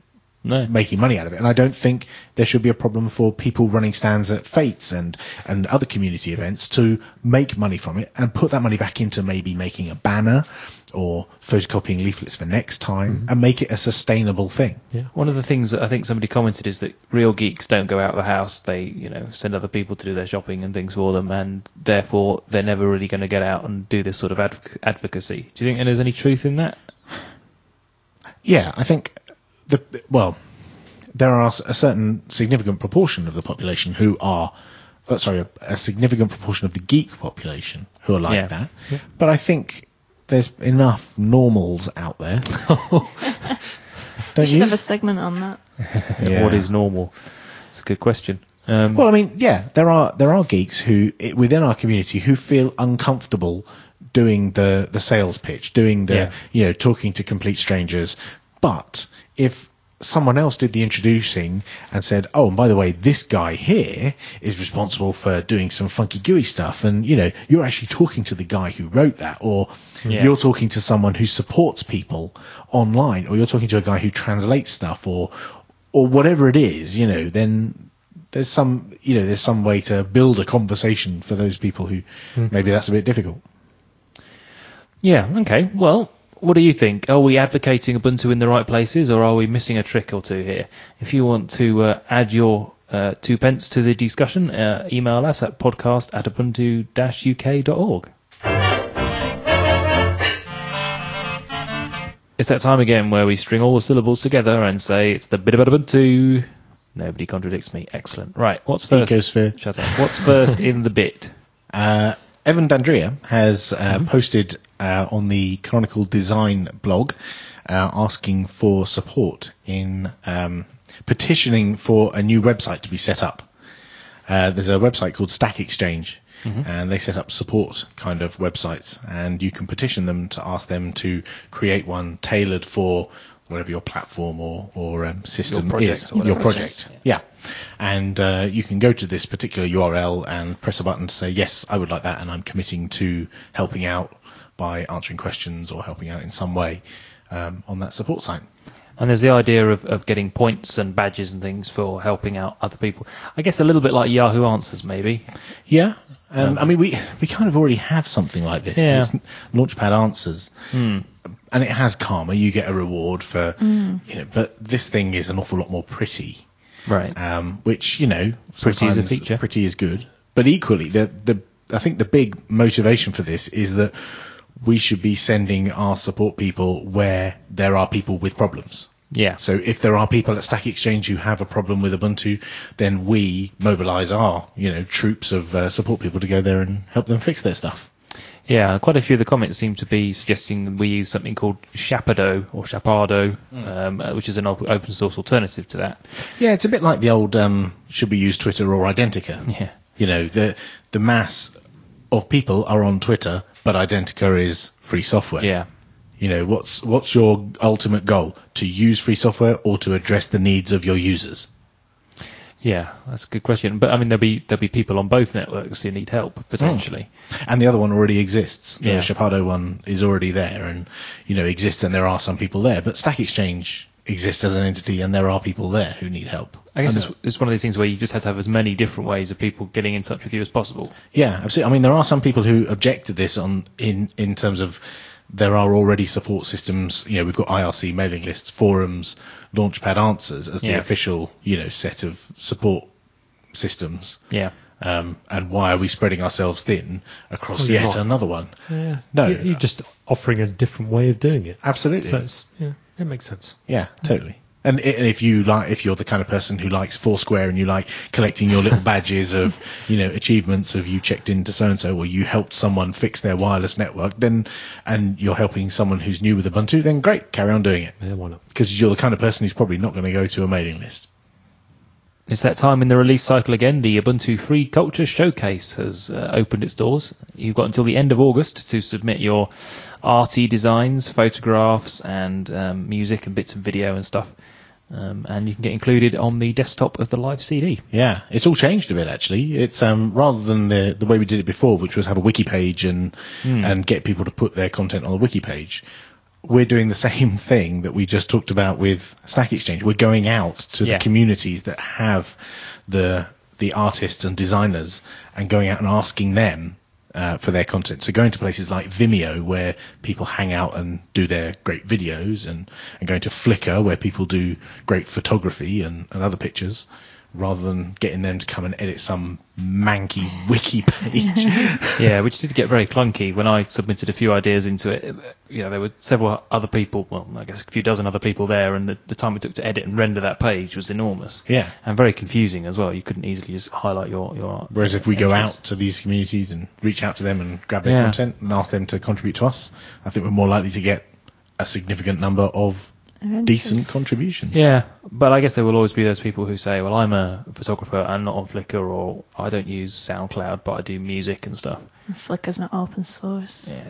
No. making money out of it. And I don't think there should be a problem for people running stands at Fates and, and other community events to make money from it and put that money back into maybe making a banner or photocopying leaflets for next time mm-hmm. and make it a sustainable thing. Yeah. One of the things that I think somebody commented is that real geeks don't go out of the house. They, you know, send other people to do their shopping and things for them, and therefore they're never really going to get out and do this sort of advoc- advocacy. Do you think there's any truth in that? Yeah, I think the well, there are a certain significant proportion of the population who are, oh, sorry, a, a significant proportion of the geek population who are like Yeah. that. Yeah. But I think there's enough normals out there. We Don't should you? have a segment on that. Yeah. What is normal? It's a good question. Um, Well, I mean, yeah, there are there are geeks who i- within our community who feel uncomfortable doing the the sales pitch, doing the Yeah. you know talking to complete strangers. But if someone else did the introducing and said, "Oh, and by the way, this guy here is responsible for doing some funky G U I stuff," and you know you're actually talking to the guy who wrote that, or Yeah. you're talking to someone who supports people online, or you're talking to a guy who translates stuff, or or whatever it is, you know, then there's some, you know, there's some way to build a conversation for those people who maybe that's a bit difficult. Yeah, okay. Well, what do you think? Are we advocating Ubuntu in the right places, or are we missing a trick or two here? If you want to uh, add your uh, two pence to the discussion, uh, email us at podcast at ubuntu dash u k dot org. It's that time again where we string all the syllables together and say it's the bit about Ubuntu. Nobody contradicts me. Excellent. Right, what's first? Ecosphere. Shut up. What's first in the bit? Uh, Evan D'Andrea has uh, posted uh, on the Canonical Design blog uh, asking for support in um, petitioning for a new website to be set up. Uh, there's a website called Stack Exchange, and they set up support kind of websites, and you can petition them to ask them to create one tailored for whatever your platform or, or um, system project is, or whatever your it project. is, Yeah. And uh, you can go to this particular U R L and press a button to say, yes, I would like that, and I'm committing to helping out by answering questions or helping out in some way um, on that support site. And there's the idea of, of getting points and badges and things for helping out other people. I guess a little bit like Yahoo Answers, maybe. Yeah. Um, I mean, we we kind of already have something like this. Yeah. It's Launchpad Answers. And it has karma. You get a reward for, you know, but this thing is an awful lot more pretty. Right. Um, which, you know, Pretty is a sometimes feature. Pretty is good. But equally, the, the, I think the big motivation for this is that we should be sending our support people where there are people with problems. Yeah. So if there are people at Stack Exchange who have a problem with Ubuntu, then we mobilize our, you know, troops of uh, support people to go there and help them fix their stuff. Yeah, quite a few of the comments seem to be suggesting that we use something called Shapado or Shapado, um, uh, which is an op- open source alternative to that. Yeah, it's a bit like the old um, should we use Twitter or Identica? Yeah. You know, the the mass of people are on Twitter, but Identica is free software. Yeah. You know, what's what's your ultimate goal? To use free software or to address the needs of your users? Yeah, that's a good question. But I mean, there'll be there'll be people on both networks who need help potentially. And the other one already exists. The Yeah. Shapado one is already there and, you know, exists, and there are some people there. But Stack Exchange exists as an entity, and there are people there who need help. I guess And, it's, it's one of these things where you just have to have as many different ways of people getting in touch with you as possible. yeah, absolutely. I mean, there are some people who object to this on in in terms of there are already support systems. You know, we've got I R C mailing lists, forums, Launchpad Answers as the Yeah. official, you know, set of support systems. Yeah. Um, and why are we spreading ourselves thin across Well, you're yet not. another one? Yeah. No. You- You're just offering a different way of doing it. Absolutely. So it's, yeah, it makes sense. Yeah, totally. And i- and if you like, if you're the kind of person who likes Foursquare and you like collecting your little badges of, you know, achievements of you checked into so and so, or you helped someone fix their wireless network, then, and you're helping someone who's new with Ubuntu, then great, carry on doing it. Yeah, why not? Because you're the kind of person who's probably not going to go to a mailing list. It's that time in the release cycle again. The Ubuntu Free Culture Showcase has uh, opened its doors. You've got until the end of August to submit your arty designs, photographs, and um, music and bits of video and stuff. Um, and you can get included on the desktop of the live C D. Yeah, it's all changed a bit actually. It's um rather than the the way we did it before, which was have a wiki page and and get people to put their content on the wiki page. we're doing the same thing that we just talked about with Stack Exchange. We're going out to Yeah. the communities that have the the artists and designers and going out and asking them uh, for their content. So going to places like Vimeo, where people hang out and do their great videos, and, and going to Flickr, where people do great photography and, and other pictures, rather than getting them to come and edit some manky wiki page. Yeah, which did get very clunky when I submitted a few ideas into it. You know, there were several other people, well, I guess a few dozen other people there, and the, the time it took to edit and render that page was enormous. Yeah. And very confusing as well. You couldn't easily just highlight your, your Whereas if we go entries. out to these communities and reach out to them and grab their Yeah. content and ask them to contribute to us, I think we're more likely to get a significant number of Adventures. decent contributions. Yeah, but I guess there will always be those people who say, well, I'm a photographer and not on Flickr, or I don't use SoundCloud, but I do music and stuff. Flickr's not open source. Yeah.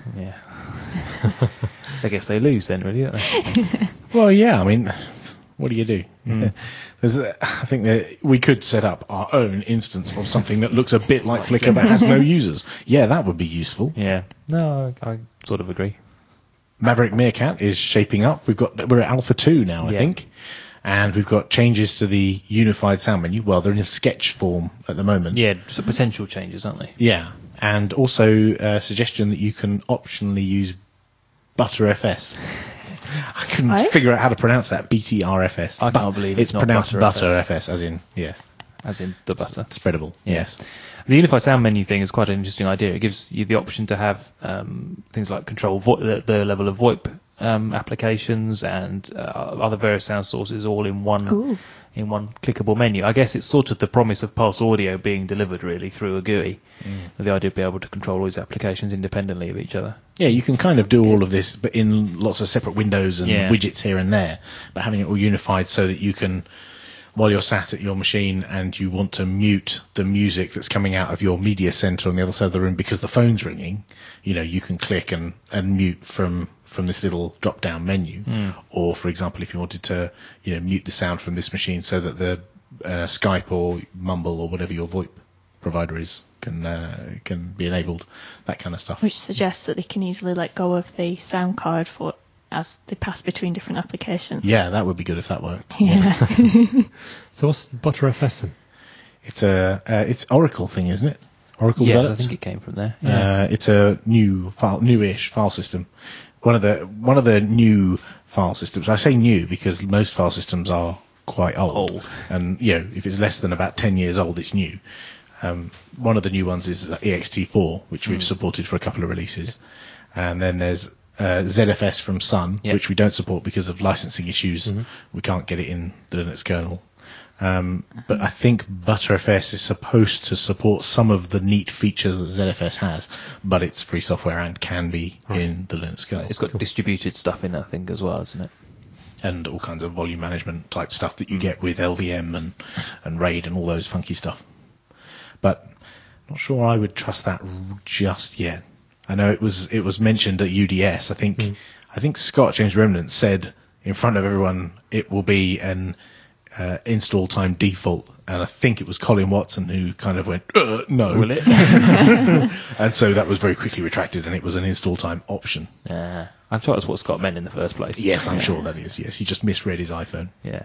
Yeah. I guess they lose then, really, don't they? Well, yeah, I mean, what do you do? There's, uh, I think that we could set up our own instance of something that looks a bit like Flickr but has no users. Yeah, that would be useful. Yeah. No, I, I sort of agree. Maverick Meerkat is shaping up. We've got we're at Alpha two now, I Yeah. think, and we've got changes to the unified sound menu. Well, they're in a sketch form at the moment. Yeah, so potential changes, aren't they? Yeah, and also a suggestion that you can optionally use ButterFS. I couldn't What? figure out how to pronounce that. B T R F S. I But can't believe it's it's not pronounced ButterFS. ButterFS, as in yeah, As in the butter. spreadable. Yeah. Yes. The unified sound menu thing is quite an interesting idea. It gives you the option to have um, things like control vo- the, the level of VoIP um, applications and uh, other various sound sources all in one Ooh. in one clickable menu. I guess it's sort of the promise of Pulse Audio being delivered really through a G U I. Mm. The idea of being able to control all these applications independently of each other. Yeah, you can kind of do all of this, but in lots of separate windows and Yeah. widgets here and there, but having it all unified so that you can, while you're sat at your machine and you want to mute the music that's coming out of your media center on the other side of the room because the phone's ringing, you know, you can click and, and mute from, from this little drop down menu. Or, for example, if you wanted to, you know, mute the sound from this machine so that the uh, Skype or Mumble or whatever your VoIP provider is can uh, can be enabled, that kind of stuff. Which suggests that they can easily let go of the sound card for as they pass between different applications. Yeah, that would be good if that worked. Yeah. So what's ButterFS then? It's a uh, it's Oracle thing, isn't it? Oracle Yes, I developed. think it came from there. Uh, it's a new file, newish file system. One of the one of the new file systems. I say new because most file systems are quite old, Old. and you know if it's less than about ten years old, it's new. Um, one of the new ones is E X T four, which we've supported for a couple of releases, and then there's uh, Z F S from Sun, Yep. which we don't support because of licensing issues. We can't get it in the Linux kernel. Um, but I think ButterFS is supposed to support some of the neat features that Z F S has, but it's free software and can be in the Linux kernel. It's got distributed stuff in, I think, as well, isn't it? And all kinds of volume management type stuff that you get with L V M and, and RAID and all those funky stuff. But not sure I would trust that just yet. I know it was it was mentioned at U D S. I think I think Scott James Remnant said in front of everyone it will be an uh, install time default, and I think it was Colin Watson who kind of went uh, no, Will it? and so that was very quickly retracted, and it was an install time option. uh, I'm sure that's what Scott meant in the first place. Yes, I'm sure that is. Yes, he just misread his iPhone. Yeah.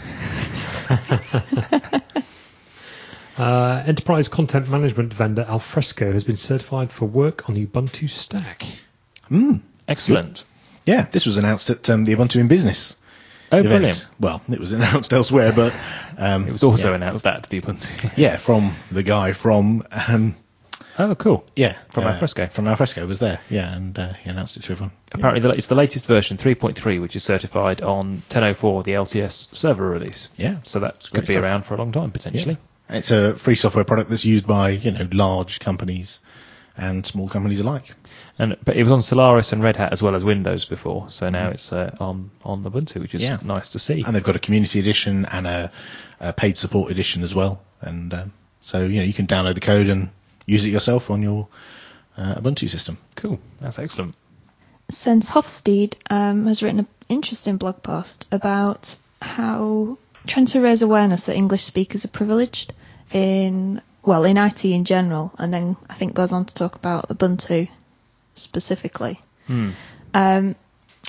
Uh, enterprise content management vendor Alfresco has been certified for work on Ubuntu Stack. Excellent. Yeah, this was announced at um, the Ubuntu in Business. Oh, event. brilliant. Well, it was announced elsewhere, but um, It was also yeah. announced that to the Ubuntu. yeah, from the guy from um, Oh, cool. yeah From uh, Alfresco. From Alfresco was there, yeah, and uh, he announced it to everyone. Apparently, the, it's the latest version, three point three, which is certified on ten oh four, the L T S server release. Yeah, So that great could be stuff. around for a long time, potentially. It's a free software product that's used by you know large companies and small companies alike. And but it was on Solaris and Red Hat as well as Windows before, so now it's uh, on on Ubuntu, which is Yeah. nice to see. And they've got a community edition and a, a paid support edition as well. And um, so you know you can download the code and use it yourself on your uh, Ubuntu system. Cool, that's excellent. Sense Hofstede um, has written an interesting blog post about how trying to raise awareness that English speakers are privileged in, well, in I T in general, and then I think goes on to talk about Ubuntu specifically. Um,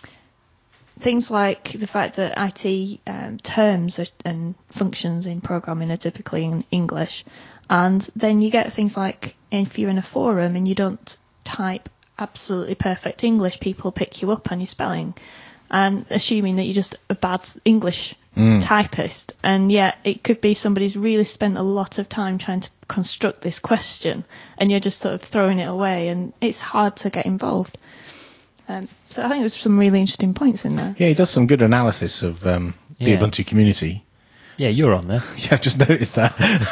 things like the fact that I T um, terms are, and functions in programming are typically in English, and then you get things like if you're in a forum and you don't type absolutely perfect English, people pick you up on your spelling, and assuming that you're just a bad English mm. typist, and yet it could be somebody's really spent a lot of time trying to construct this question, and you're just sort of throwing it away, and it's hard to get involved. Um, so I think there's some really interesting points in there. Yeah, he does some good analysis of um, the Yeah. Ubuntu community. Yeah, you're on there. Yeah, I've just noticed that.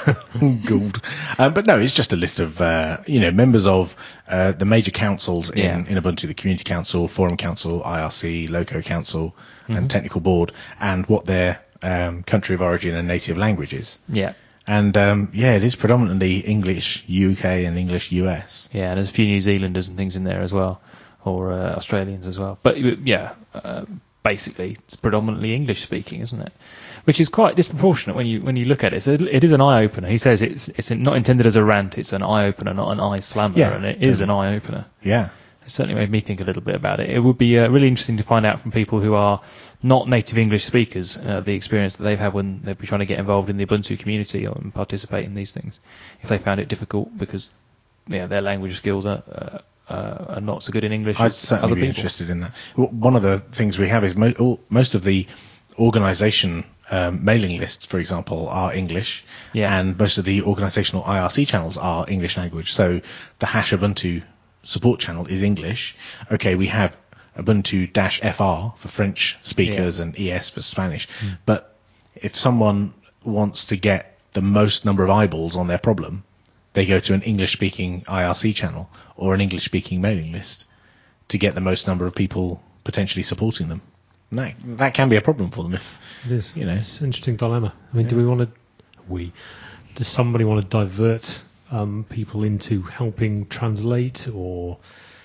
Gould. Um, but no, it's just a list of, uh, you know, members of uh, the major councils in, Yeah. in Ubuntu, the Community Council, Forum Council, I R C, Loco Council, and Technical Board, and what their um, country of origin and native language is. Yeah. And, um, yeah, it is predominantly English U K and English U S. Yeah, and there's a few New Zealanders and things in there as well, or uh, Australians as well. But yeah, uh, basically, it's predominantly English speaking, isn't it? Which is quite disproportionate when you when you look at it. So it is an eye opener. He says it's it's not intended as a rant. It's an eye opener, not an eye slammer, Yeah, and it is an eye opener. Yeah. It certainly made me think a little bit about it. It would be uh, really interesting to find out from people who are not native English speakers uh, the experience that they've had when they've been trying to get involved in the Ubuntu community and participate in these things. If they found it difficult because yeah, their language skills are, uh, uh, are not so good in English I'd as certainly other be people. interested in that. W- One of the things we have is mo- all, most of the organisation um, mailing lists, for example, are English, Yeah. and most of the organisational I R C channels are English language. So the Hash Ubuntu support channel is English. Okay, we have Ubuntu-F R for French speakers Yeah. and E S for Spanish. Mm. But if someone wants to get the most number of eyeballs on their problem, they go to an English-speaking I R C channel or an English-speaking mailing list to get the most number of people potentially supporting them. And that, that can be a problem for them if, It is. you know. It's an interesting dilemma. I mean, do we want to? We does somebody want to divert um, people into helping translate, or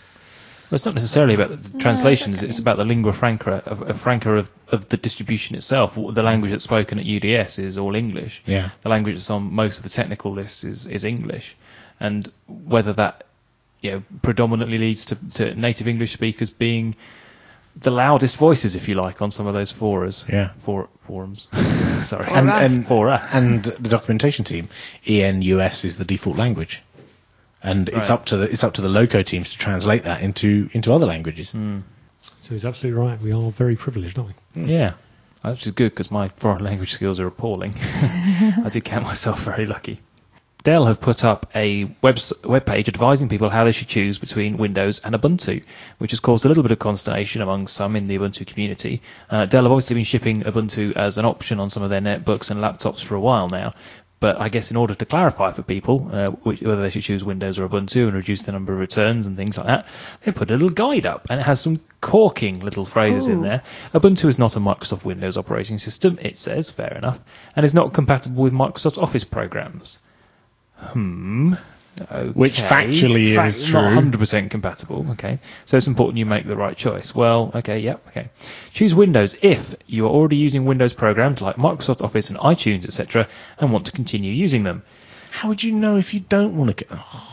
Well, it's not necessarily about the No, translations. okay. It's about the lingua franca of, of franca of, of the distribution itself. The language that's spoken at U D S is all English. Yeah. The language that's on most of the technical lists is, is English, and whether that you know predominantly leads to, to native English speakers being the loudest voices, if you like, on some of those forums. Yeah. For, forums. Sorry. Fora. And, and, Fora. and the documentation team, E N U S is the default language. And it's Right. up to the it's up to the loco teams to translate that into into other languages. so he's absolutely right. We are very privileged, aren't we? Yeah. Which is good because my foreign language skills are appalling. I do count myself very lucky. Dell have put up a web web page advising people how they should choose between Windows and Ubuntu, which has caused a little bit of consternation among some in the Ubuntu community. Uh, Dell have obviously been shipping Ubuntu as an option on some of their netbooks and laptops for a while now. But I guess in order to clarify for people uh, which, whether they should choose Windows or Ubuntu and reduce the number of returns and things like that, they put a little guide up, and it has some corking little phrases in Ooh. there. Ubuntu is not a Microsoft Windows operating system, it says, fair enough, and is not compatible with Microsoft Office programs. Hmm. Okay. Which factually Fact- is Not true. one hundred percent compatible, okay. So it's important you make the right choice. Well, okay, yep, okay. Choose Windows if you are already using Windows programs like Microsoft Office and iTunes, et cetera, and want to continue using them. How would you know if you don't want to get... Oh,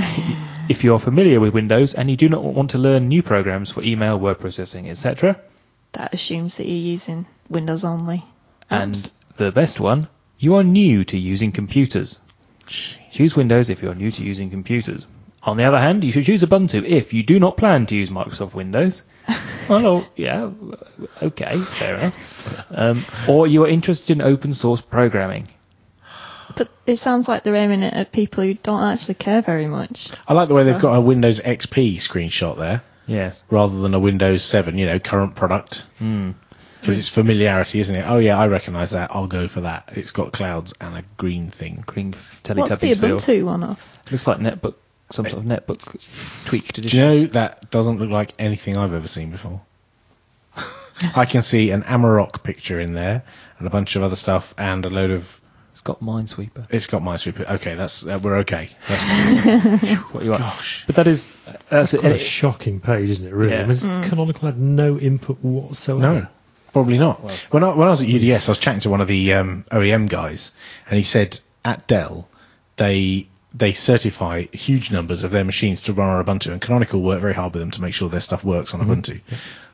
If you are familiar with Windows and you do not want to learn new programs for email, word processing, et cetera. That assumes that you're using Windows only. And Oops. the best one, you are new to using computers. Choose Windows if you're new to using computers. On the other hand, you should choose Ubuntu if you do not plan to use Microsoft Windows. Well, oh, yeah, okay, fair enough. Um, or you are interested in open source programming. But it sounds like they're aiming it at people who don't actually care very much. I like the way So- they've got a Windows X P screenshot there, Yes. rather than a Windows seven, you know, current product. Because it's familiarity, isn't it? Oh, yeah, I recognise that. I'll go for that. It's got clouds and a green thing. Green What's the Teletubbies feel. Ubuntu one of? Looks like netbook, some sort of netbook tweaked Do edition. you know that doesn't look like anything I've ever seen before? I can see an Amarok picture in there and a bunch of other stuff and a load of... It's got Minesweeper. It's got Minesweeper. Okay, that's uh, we're okay. That's fine. That's what you want. Gosh. But that is that's, It's quite a it. shocking page, isn't it? Really, Yeah. I mean, Canonical had no input whatsoever. No, probably not. When I when I was at U D S, I was chatting to one of the um, O E M guys, and he said at Dell they they certify huge numbers of their machines to run on Ubuntu, and Canonical work very hard with them to make sure their stuff works on Ubuntu.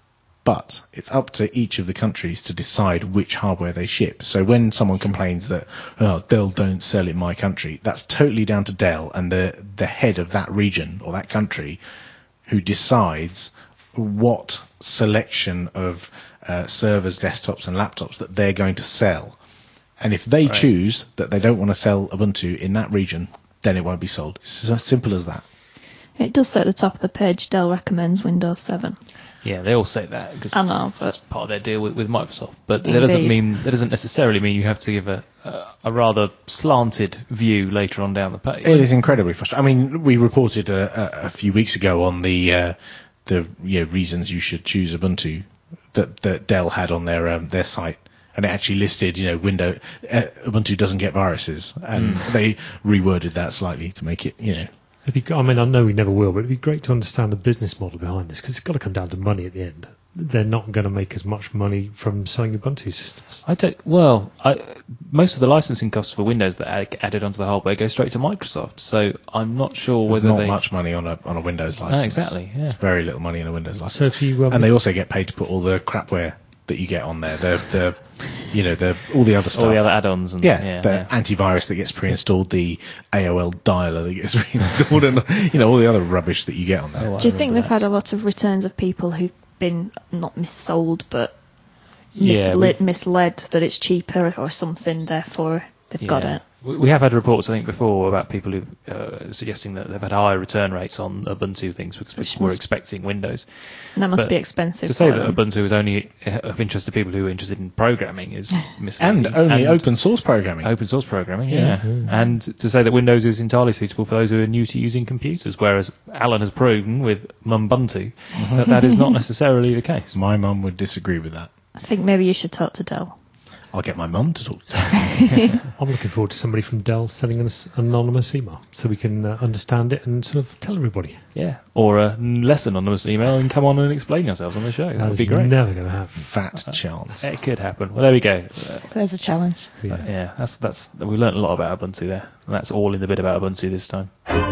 But it's up to each of the countries to decide which hardware they ship. So when someone complains that, oh, Dell don't sell in my country, that's totally down to Dell and the, the head of that region or that country who decides what selection of uh, servers, desktops and laptops that they're going to sell. And if they Right. choose that they don't want to sell Ubuntu in that region, then it won't be sold. It's as simple as that. It does say at the top of the page, Dell recommends Windows seven. Yeah, they all say that because I know, that's but part of their deal with, with Microsoft. But that doesn't Indeed. mean that doesn't necessarily mean you have to give a a, a rather slanted view later on down the page. It is incredibly frustrating. I mean, we reported a, a, a few weeks ago on the uh, the you know, reasons you should choose Ubuntu that, that Dell had on their um, their site, and it actually listed, you know, Windows uh, Ubuntu doesn't get viruses, and they reworded that slightly to make it, you know. It'd be, g- I mean, I know we never will, but it'd be great to understand the business model behind this, because it's got to come down to money at the end. They're not going to make as much money from selling Ubuntu systems. I don't. Well, I, most of the licensing costs for Windows that are added onto the hardware go straight to Microsoft. So I'm not sure There's whether not they. much money on a on a Windows license. exactly, yeah. There's very little money in a Windows license. So if you, um, and they also get paid to put all the crapware that you get on there. The the you know the all the other stuff. all the other add-ons and Yeah, yeah, the yeah. antivirus that gets pre-installed, the A O L dialer that gets pre-installed, and you know all the other rubbish that you get on there. Oh, I do you think remember they've that. had a lot of returns of people who've been not missold but Yeah, misled, we've- misled that it's cheaper or something, therefore they've got Yeah. it? We we have had reports, I think, before about people who uh, suggesting that they've had higher return rates on Ubuntu things because Which people were must- expecting Windows. And that must But be expensive. To say for that them. Ubuntu is only uh, of interest to people who are interested in programming is misleading. And only open source programming. Open source programming, yeah. And to say that Windows is entirely suitable for those who are new to using computers, whereas Alan has proven with Mumbuntu that that is not necessarily the case. My mum would disagree with that. I think maybe you should talk to Dell. I'll get my mum to talk to her. I'm looking forward to somebody from Dell sending us an anonymous email so we can uh, understand it and sort of tell everybody. Yeah. Or a less anonymous email and come on and explain yourselves on the show. That would That's be great. never going to happen. Fat chance. It could happen. Well, there we go. Uh, There's a challenge. Yeah. yeah, that's that's we learned a lot about Ubuntu there, and that's all in the bit about Ubuntu this time.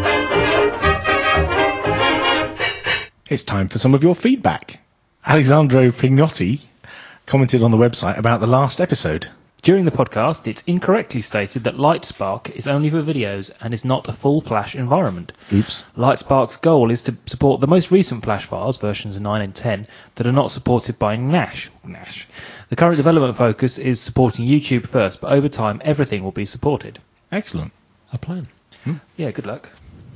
It's time for some of your feedback. Alessandro Pignotti commented on the website about the last episode. During the podcast, it's incorrectly stated that Lightspark is only for videos and is not a full Flash environment. Oops. Lightspark's goal is to support the most recent Flash files, versions nine and ten, that are not supported by Nash. Nash. The current development focus is supporting YouTube first, but over time, everything will be supported. Excellent. A plan. Yeah, good luck.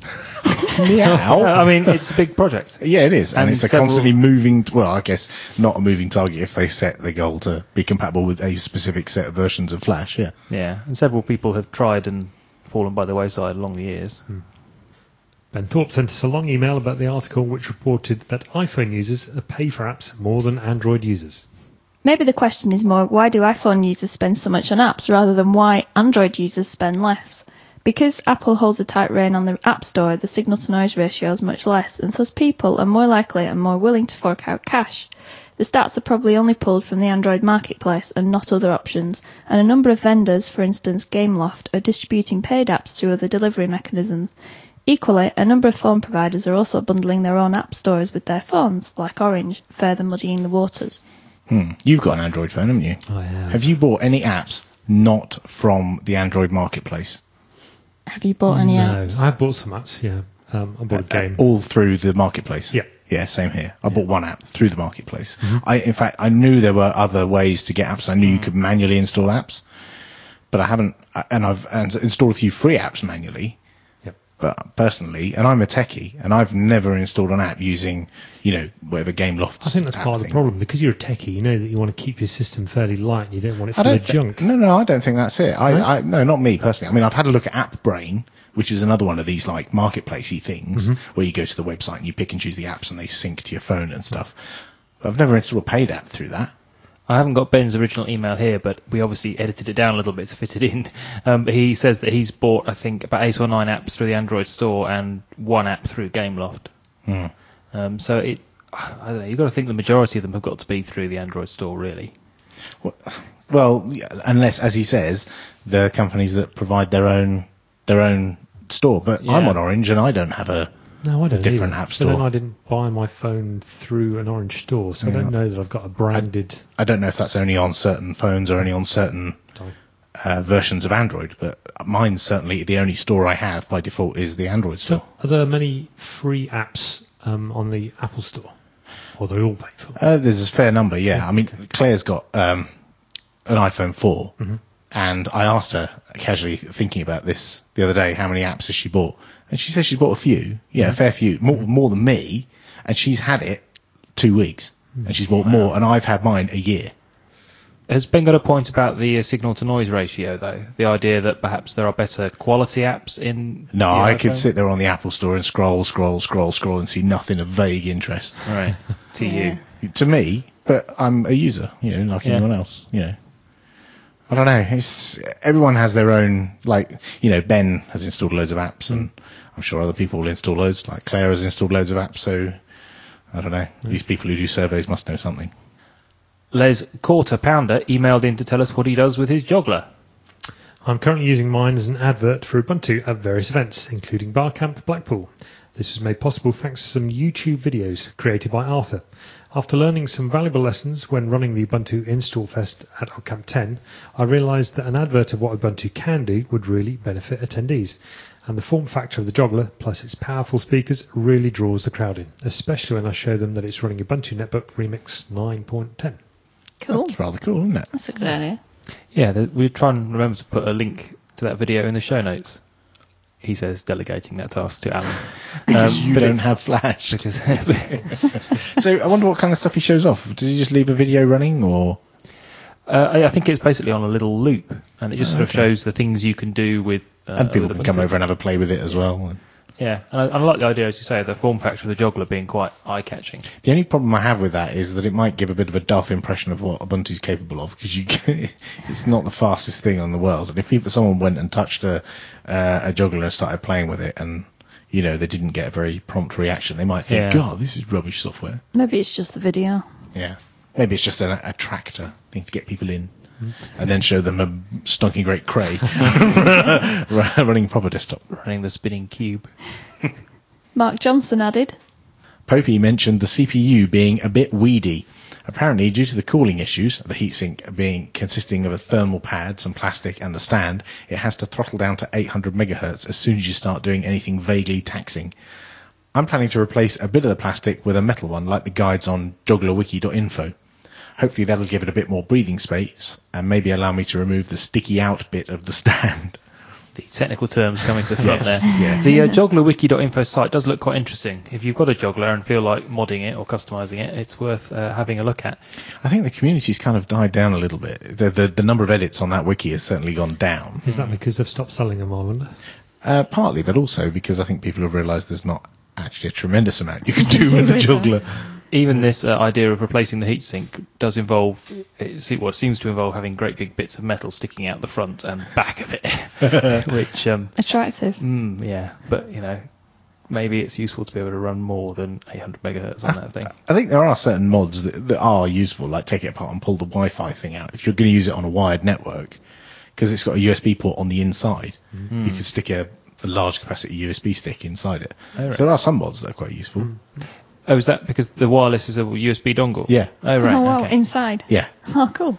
Meow. I mean, it's a big project. Yeah, it is. And, And it's a several- constantly moving, well, I guess not a moving target if they set the goal to be compatible with a specific set of versions of Flash, yeah. Yeah, and several people have tried and fallen by the wayside along the years. Ben Thorpe sent us a long email about the article which reported that iPhone users pay for apps more than Android users. Maybe the question is more, why do iPhone users spend so much on apps rather than why Android users spend less? Because Apple holds a tight rein on the App Store, the signal-to-noise ratio is much less, and thus people are more likely and more willing to fork out cash. The stats are probably only pulled from the Android marketplace and not other options, and a number of vendors, for instance Gameloft, are distributing paid apps through other delivery mechanisms. Equally, a number of phone providers are also bundling their own app stores with their phones, like Orange, further muddying the waters. Hmm. You've got an Android phone, haven't you? I have. Have you bought any apps not from the Android marketplace? Have you bought any no, apps? I bought some apps, yeah. Um, I bought a game. All through the marketplace? Yeah. Yeah, same here. I bought one app through the marketplace. I, in fact, I knew there were other ways to get apps. I knew you could manually install apps, but I haven't, and I've and installed a few free apps manually. Yep. But personally, and I'm a techie, and I've never installed an app using, you know, whatever Gameloft's I think that's app part of the thing. problem. Because you're a techie, you know that you want to keep your system fairly light and you don't want it I full don't of thi- junk. No, no, I don't think that's it. I, No? I, no, not me personally. I mean, I've had a look at AppBrain, which is another one of these like marketplacey things where you go to the website and you pick and choose the apps and they sync to your phone and stuff. But I've never installed a paid app through that. I haven't got Ben's original email here, but we obviously edited it down a little bit to fit it in. Um, but he says that he's bought, I think, about eight or nine apps through the Android store and one app through Gameloft. Hmm. Um, so it, I don't know. You've got to think the majority of them have got to be through the Android store, really. Well, yeah, unless, as he says, the companies that provide their own their own store. But I'm Yeah. on Orange and I don't have a No, I don't. different either. app But then store. I didn't buy my phone through an Orange store, so I Yeah. don't know that I've got a branded. I don't know if that's only on certain phones or only on certain uh, versions of Android, but mine's certainly the only store I have by default is the Android store. So, are there many free apps um, on the Apple Store, or they're all paid for? Uh, there's a fair number, yeah. I mean, Claire's got um, an iPhone four, Mm-hmm. and I asked her, casually thinking about this the other day, how many apps has she bought? And she says she's bought a few, yeah, a fair few, more, more than me, and she's had it two weeks, and she's bought more, and I've had mine a year. Has Ben got a point about the uh, signal-to-noise ratio, though? The idea that perhaps there are better quality apps in No, the I could iPhone? sit there on the Apple Store and scroll, scroll, scroll, scroll, and see nothing of vague interest. Right, to you. To me, but I'm a user, you know, like Yeah. anyone else, you know. I don't know. It's everyone has their own, like, you know, Ben has installed loads of apps, and I'm sure other people will install loads. Like Claire has installed loads of apps, so I don't know. These people who do surveys must know something. Les Quarter Pounder emailed in to tell us what he does with his joggler. I'm currently using mine as an advert for Ubuntu at various events, including Barcamp Blackpool. This was made possible thanks to some YouTube videos created by Arthur. After learning some valuable lessons when running the Ubuntu Install Fest at Camp ten, I realised that an advert of what Ubuntu can do would really benefit attendees. And the form factor of the joggler, plus its powerful speakers, really draws the crowd in, especially when I show them that it's running Ubuntu Netbook Remix nine point ten. Cool. That's rather cool, isn't it? That's a good idea. Yeah, the, we'll try and remember to put a link to that video in the show notes. He says, delegating that task to Alan. Because Um, you but don't it's- have Flash. Which is So I wonder what kind of stuff he shows off. Does he just leave a video running, or? Uh, I I think it's basically on a little loop, and it just Oh, sort of okay. shows the things you can do with. Uh, And people with can come Ubuntu. over and have a play with it as well. And Yeah, and I, I like the idea, as you say, the form factor of the joggler being quite eye-catching. the only problem I have with that is that it might give a bit of a duff impression of what Ubuntu's capable of, because you can, it's not the fastest thing on the world. And if people, someone went and touched a uh, a juggler and started playing with it, and you know they didn't get a very prompt reaction, they might think, Yeah. "God, this is rubbish software." Maybe it's just the video. Yeah, maybe it's just an attractor thing to get people in, and then show them a stunky great cray running proper desktop. Running the spinning cube. Mark Johnson added, Popey mentioned the C P U being a bit weedy. Apparently, due to the cooling issues, the heatsink being consisting of a thermal pad, some plastic, and the stand, it has to throttle down to eight hundred megahertz as soon as you start doing anything vaguely taxing. I'm planning to replace a bit of the plastic with a metal one, like the guides on jogglerwiki dot info. Hopefully, that'll give it a bit more breathing space, and maybe allow me to remove the sticky out bit of the stand. The technical terms coming to the front Yes, there. yes. The uh, jogglerwiki dot info site does look quite interesting. If you've got a joggler and feel like modding it or customizing it, it's worth uh, having a look at. I think the community's kind of died down a little bit. The, the, the number of edits on that wiki has certainly gone down. Is that because they've stopped selling them, I wonder? Uh, partly, but also because I think people have realised there's not actually a tremendous amount you can do with the juggler. Even this uh, idea of replacing the heatsink does involve, it, see, well, it seems to involve having great big bits of metal sticking out the front and back of it, which, um, attractive. mm, yeah, but, you know, maybe it's useful to be able to run more than eight hundred megahertz on that thing. I think there are certain mods that, that are useful, like take it apart and pull the Wi-Fi thing out. If you're going to use it on a wired network, because it's got a U S B port on the inside, you could stick a, a large capacity U S B stick inside it. Oh, right. So there are some mods that are quite useful. Oh, is that because the wireless is a U S B dongle? Yeah. Oh, right, Oh, wow, okay. inside. Yeah, Oh, cool.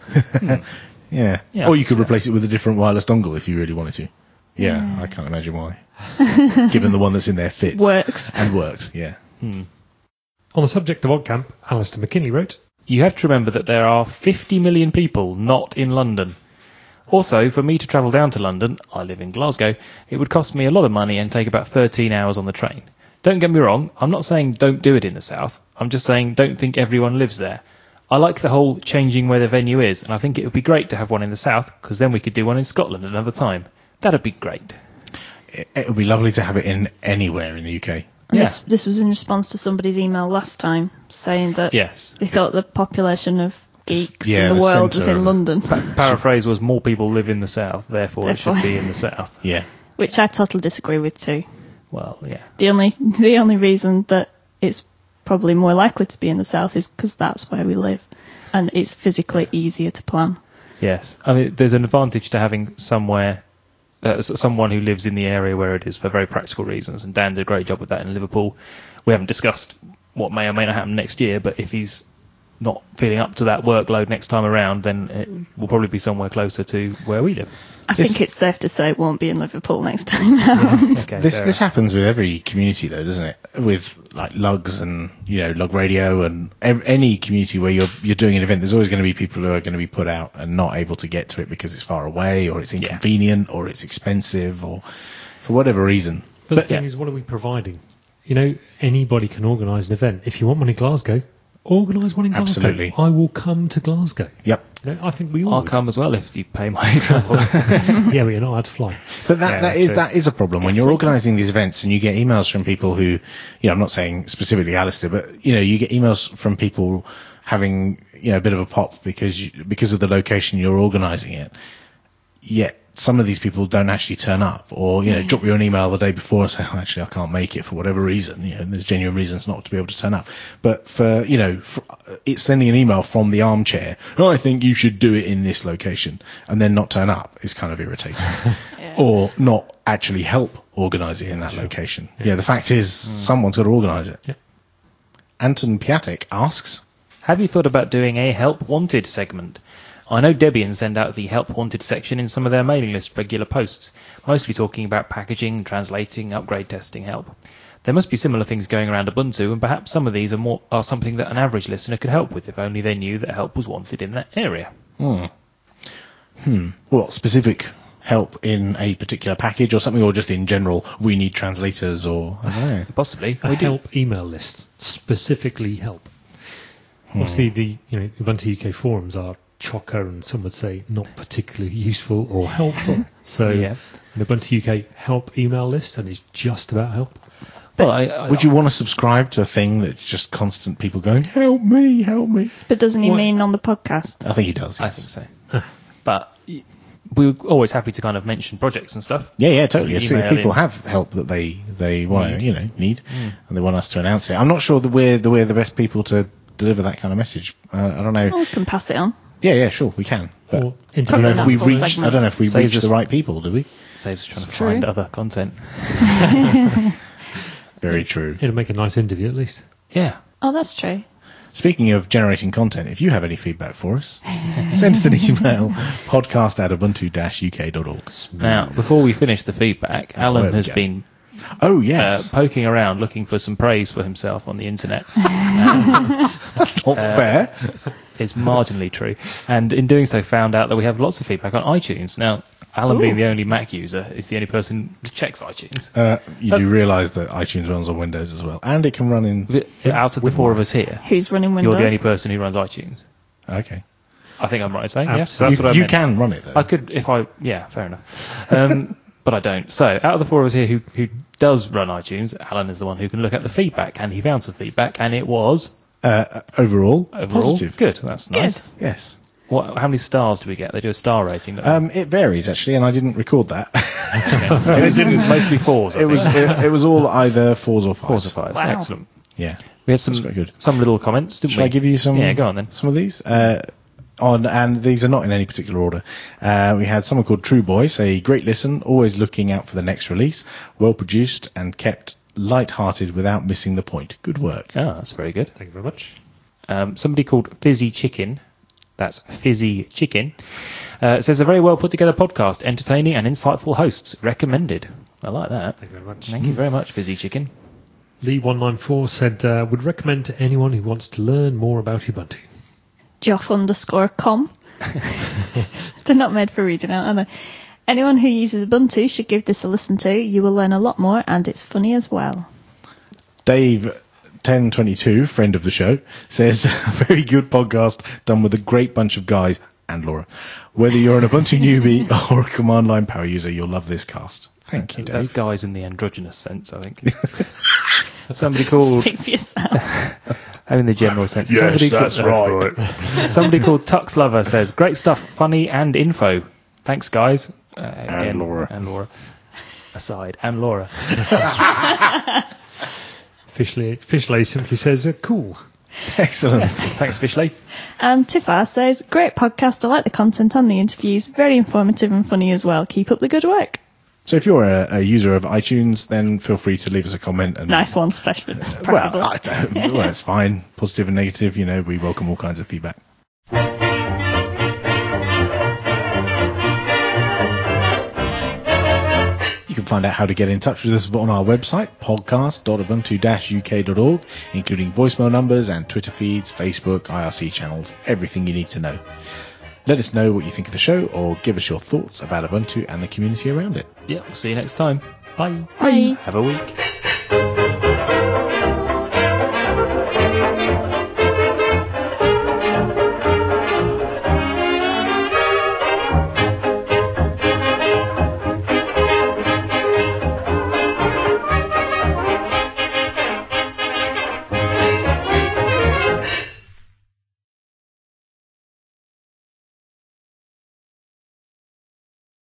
yeah. Yeah, Or you could so- replace it with a different wireless dongle if you really wanted to. Yeah, I can't imagine why. Given the one that's in there fits. Works. And works, yeah. On the subject of OddCamp, Alistair McKinley wrote, You have to remember that there are fifty million people not in London. Also, for me to travel down to London, I live in Glasgow, it would cost me a lot of money and take about thirteen hours on the train. Don't get me wrong, I'm not saying don't do it in the south. I'm just saying don't think everyone lives there. I like the whole changing where the venue is, and I think it would be great to have one in the south, because then we could do one in Scotland another time. That'd be great. It, it would be lovely to have it in anywhere in the U K. And Yeah. This, this was in response to somebody's email last time saying that Yes. they thought the population of geeks yeah, in the, the world was centre in of- London, Paraphrase was more people live in the south, therefore it should Therefore. be in the south. Yeah. which I totally disagree with too. Well, yeah. The only the only reason that it's probably more likely to be in the south is because that's where we live, and it's physically easier to plan. Yes. I mean, there's an advantage to having somewhere uh, s- someone who lives in the area where it is for very practical reasons. And Dan did a great job with that in Liverpool. We haven't discussed what may or may not happen next year, but if he's not feeling up to that workload next time around, then it will probably be somewhere closer to where we live. I This- think it's safe to say it won't be in Liverpool next time round. Okay, This fair this happens with every community, though, doesn't it? With like lugs and you know lug radio and ev- any community where you're you're doing an event, there's always going to be people who are going to be put out and not able to get to it because it's far away or it's inconvenient or it's expensive or for whatever reason. But, the But- thing yeah. is, what are we providing? You know, anybody can organise an event. If you want one in Glasgow, organise one in Glasgow. Absolutely. I will come to Glasgow. Yep. You know, I think we all I'll would. come as well if you pay my travel. Yeah, but you're not allowed to fly. But that, Yeah, that is true. that is a problem when Yes, you're I organising these events and you get emails from people who, you know, I'm not saying specifically Alistair, but you know, you get emails from people having you know a bit of a pop because you, because of the location you're organising it. Yet some of these people don't actually turn up, or you know, drop you an email the day before and say, oh, "Actually, I can't make it for whatever reason." You know, and there's genuine reasons not to be able to turn up. But for you know, for, it's sending an email from the armchair. Oh, I think you should do it in this location, and then not turn up is kind of irritating. Or not actually help organise it in that location. Yeah. the fact is, someone's got to organise it. Yeah. Anton Piatek asks, Have you thought about doing a Help Wanted segment? I know Debian send out the Help Wanted section in some of their mailing list regular posts, mostly talking about packaging, translating, upgrade testing help. There must be similar things going around Ubuntu, and perhaps some of these are more are something that an average listener could help with if only they knew that help was wanted in that area. what, specific help in a particular package or something, or just in general, we need translators, or, I don't know. Possibly. A We do. help email list, specifically help. Hmm. Obviously, the you know Ubuntu U K forums are chocker and some would say not particularly useful or helpful. So, Yeah. an Ubuntu U K help email list, and it's just about help. Well, I, I, Would you want to subscribe to a thing that's just constant people going, help me, help me? But doesn't he What? mean on the podcast? I think he does. I yes. think so. But y- we were always happy to kind of mention projects and stuff. Yeah, yeah, totally. If, if Email people in. have help that they, they want Need. to, you know, need, and they want us to announce it. I'm not sure that we're the, we're the best people to deliver that kind of message. Uh, I don't know. Well, we can pass it on. Yeah, yeah, sure, we can. But Or I don't know interview. if we Full reached, I segment. don't know if we Saves reached us- the right people, do we? Saves us trying to True. find other content. Very true. It'll make a nice interview at least. Yeah. Oh, that's true. Speaking of generating content, if you have any feedback for us, send us an email, podcast at ubuntu dash u k dot org. Now, before we finish the feedback, where Alan we has go. been Oh, uh, yes. poking around looking for some praise for himself on the internet. That's not fair. Is marginally true. And in doing so, found out that we have lots of feedback on iTunes. Now, Alan, being the only Mac user, is the only person who checks iTunes. Uh, you do realise that iTunes runs on Windows as well, and it can run in. Out of the four of us here, Who's running Windows? you're the only person who runs iTunes. Okay. I think I'm right in saying, yeah. So Absolutely. that's You, what I you meant. can run it, though. I could, if I, yeah, fair enough. Um, but I don't. So, out of the four of us here who, who does run iTunes, Alan is the one who can look at the feedback, and he found some feedback, and it was Uh, overall, overall positive. good. That's nice. Yes. What? How many stars do we get? They do a star rating. don't Um, it varies, actually, and I didn't record that. they? It, was, it was mostly fours. I it was think. it, it was all either fours or fives. fours or fives. Wow. Excellent. Yeah. We had some That's quite good. some little comments, didn't Shall we? I give you some? Yeah, go on then. Some of these. Uh, on and these are not in any particular order. Uh, we had someone called True Boy say, "Great listen, always looking out for the next release. Well produced and kept light-hearted without missing the point. Good work." Oh, that's very good. Thank you very much. Um, somebody called Fizzy Chicken, that's Fizzy Chicken, uh, says a very well put together podcast, entertaining and insightful hosts. Recommended. I like that. Thank you very much. Thank you very much, Fizzy Chicken. Lee one nine four said, uh, would recommend to anyone who wants to learn more about Ubuntu. Joff underscore com. They're not made for reading out, are they? Anyone who uses Ubuntu should give this a listen to. You will learn a lot more, and it's funny as well. Dave ten twenty-two, friend of the show, says, a very good podcast done with a great bunch of guys, and Laura. Whether you're an Ubuntu newbie or a command line power user, you'll love this cast. Thank you, That's Dave. guys in the androgynous sense, I think. Somebody called, Speak for yourself. oh, in the general sense. Yes, somebody that's called, right. Somebody called Tux Lover says, great stuff, funny and info. Thanks, guys. Uh, again, Laura. And Laura. Aside. And Laura. Fishley, Fishley simply says, uh, cool. Excellent. Thanks, Fishley. And Tifar says, great podcast. I like the content and the interviews. Very informative and funny as well. Keep up the good work. So if you're a, a user of iTunes, then feel free to leave us a comment. And Nice one, especially. well, I don't. Well, it's fine. Positive and negative. You know, we welcome all kinds of feedback. You can find out how to get in touch with us on our website, podcast dot ubuntu dash u k dot org, including voicemail numbers and Twitter feeds, Facebook, I R C channels, everything you need to know. Let us know what you think of the show, or give us your thoughts about Ubuntu and the community around it. Yeah, we'll see you next time. Bye. Bye. Have a week.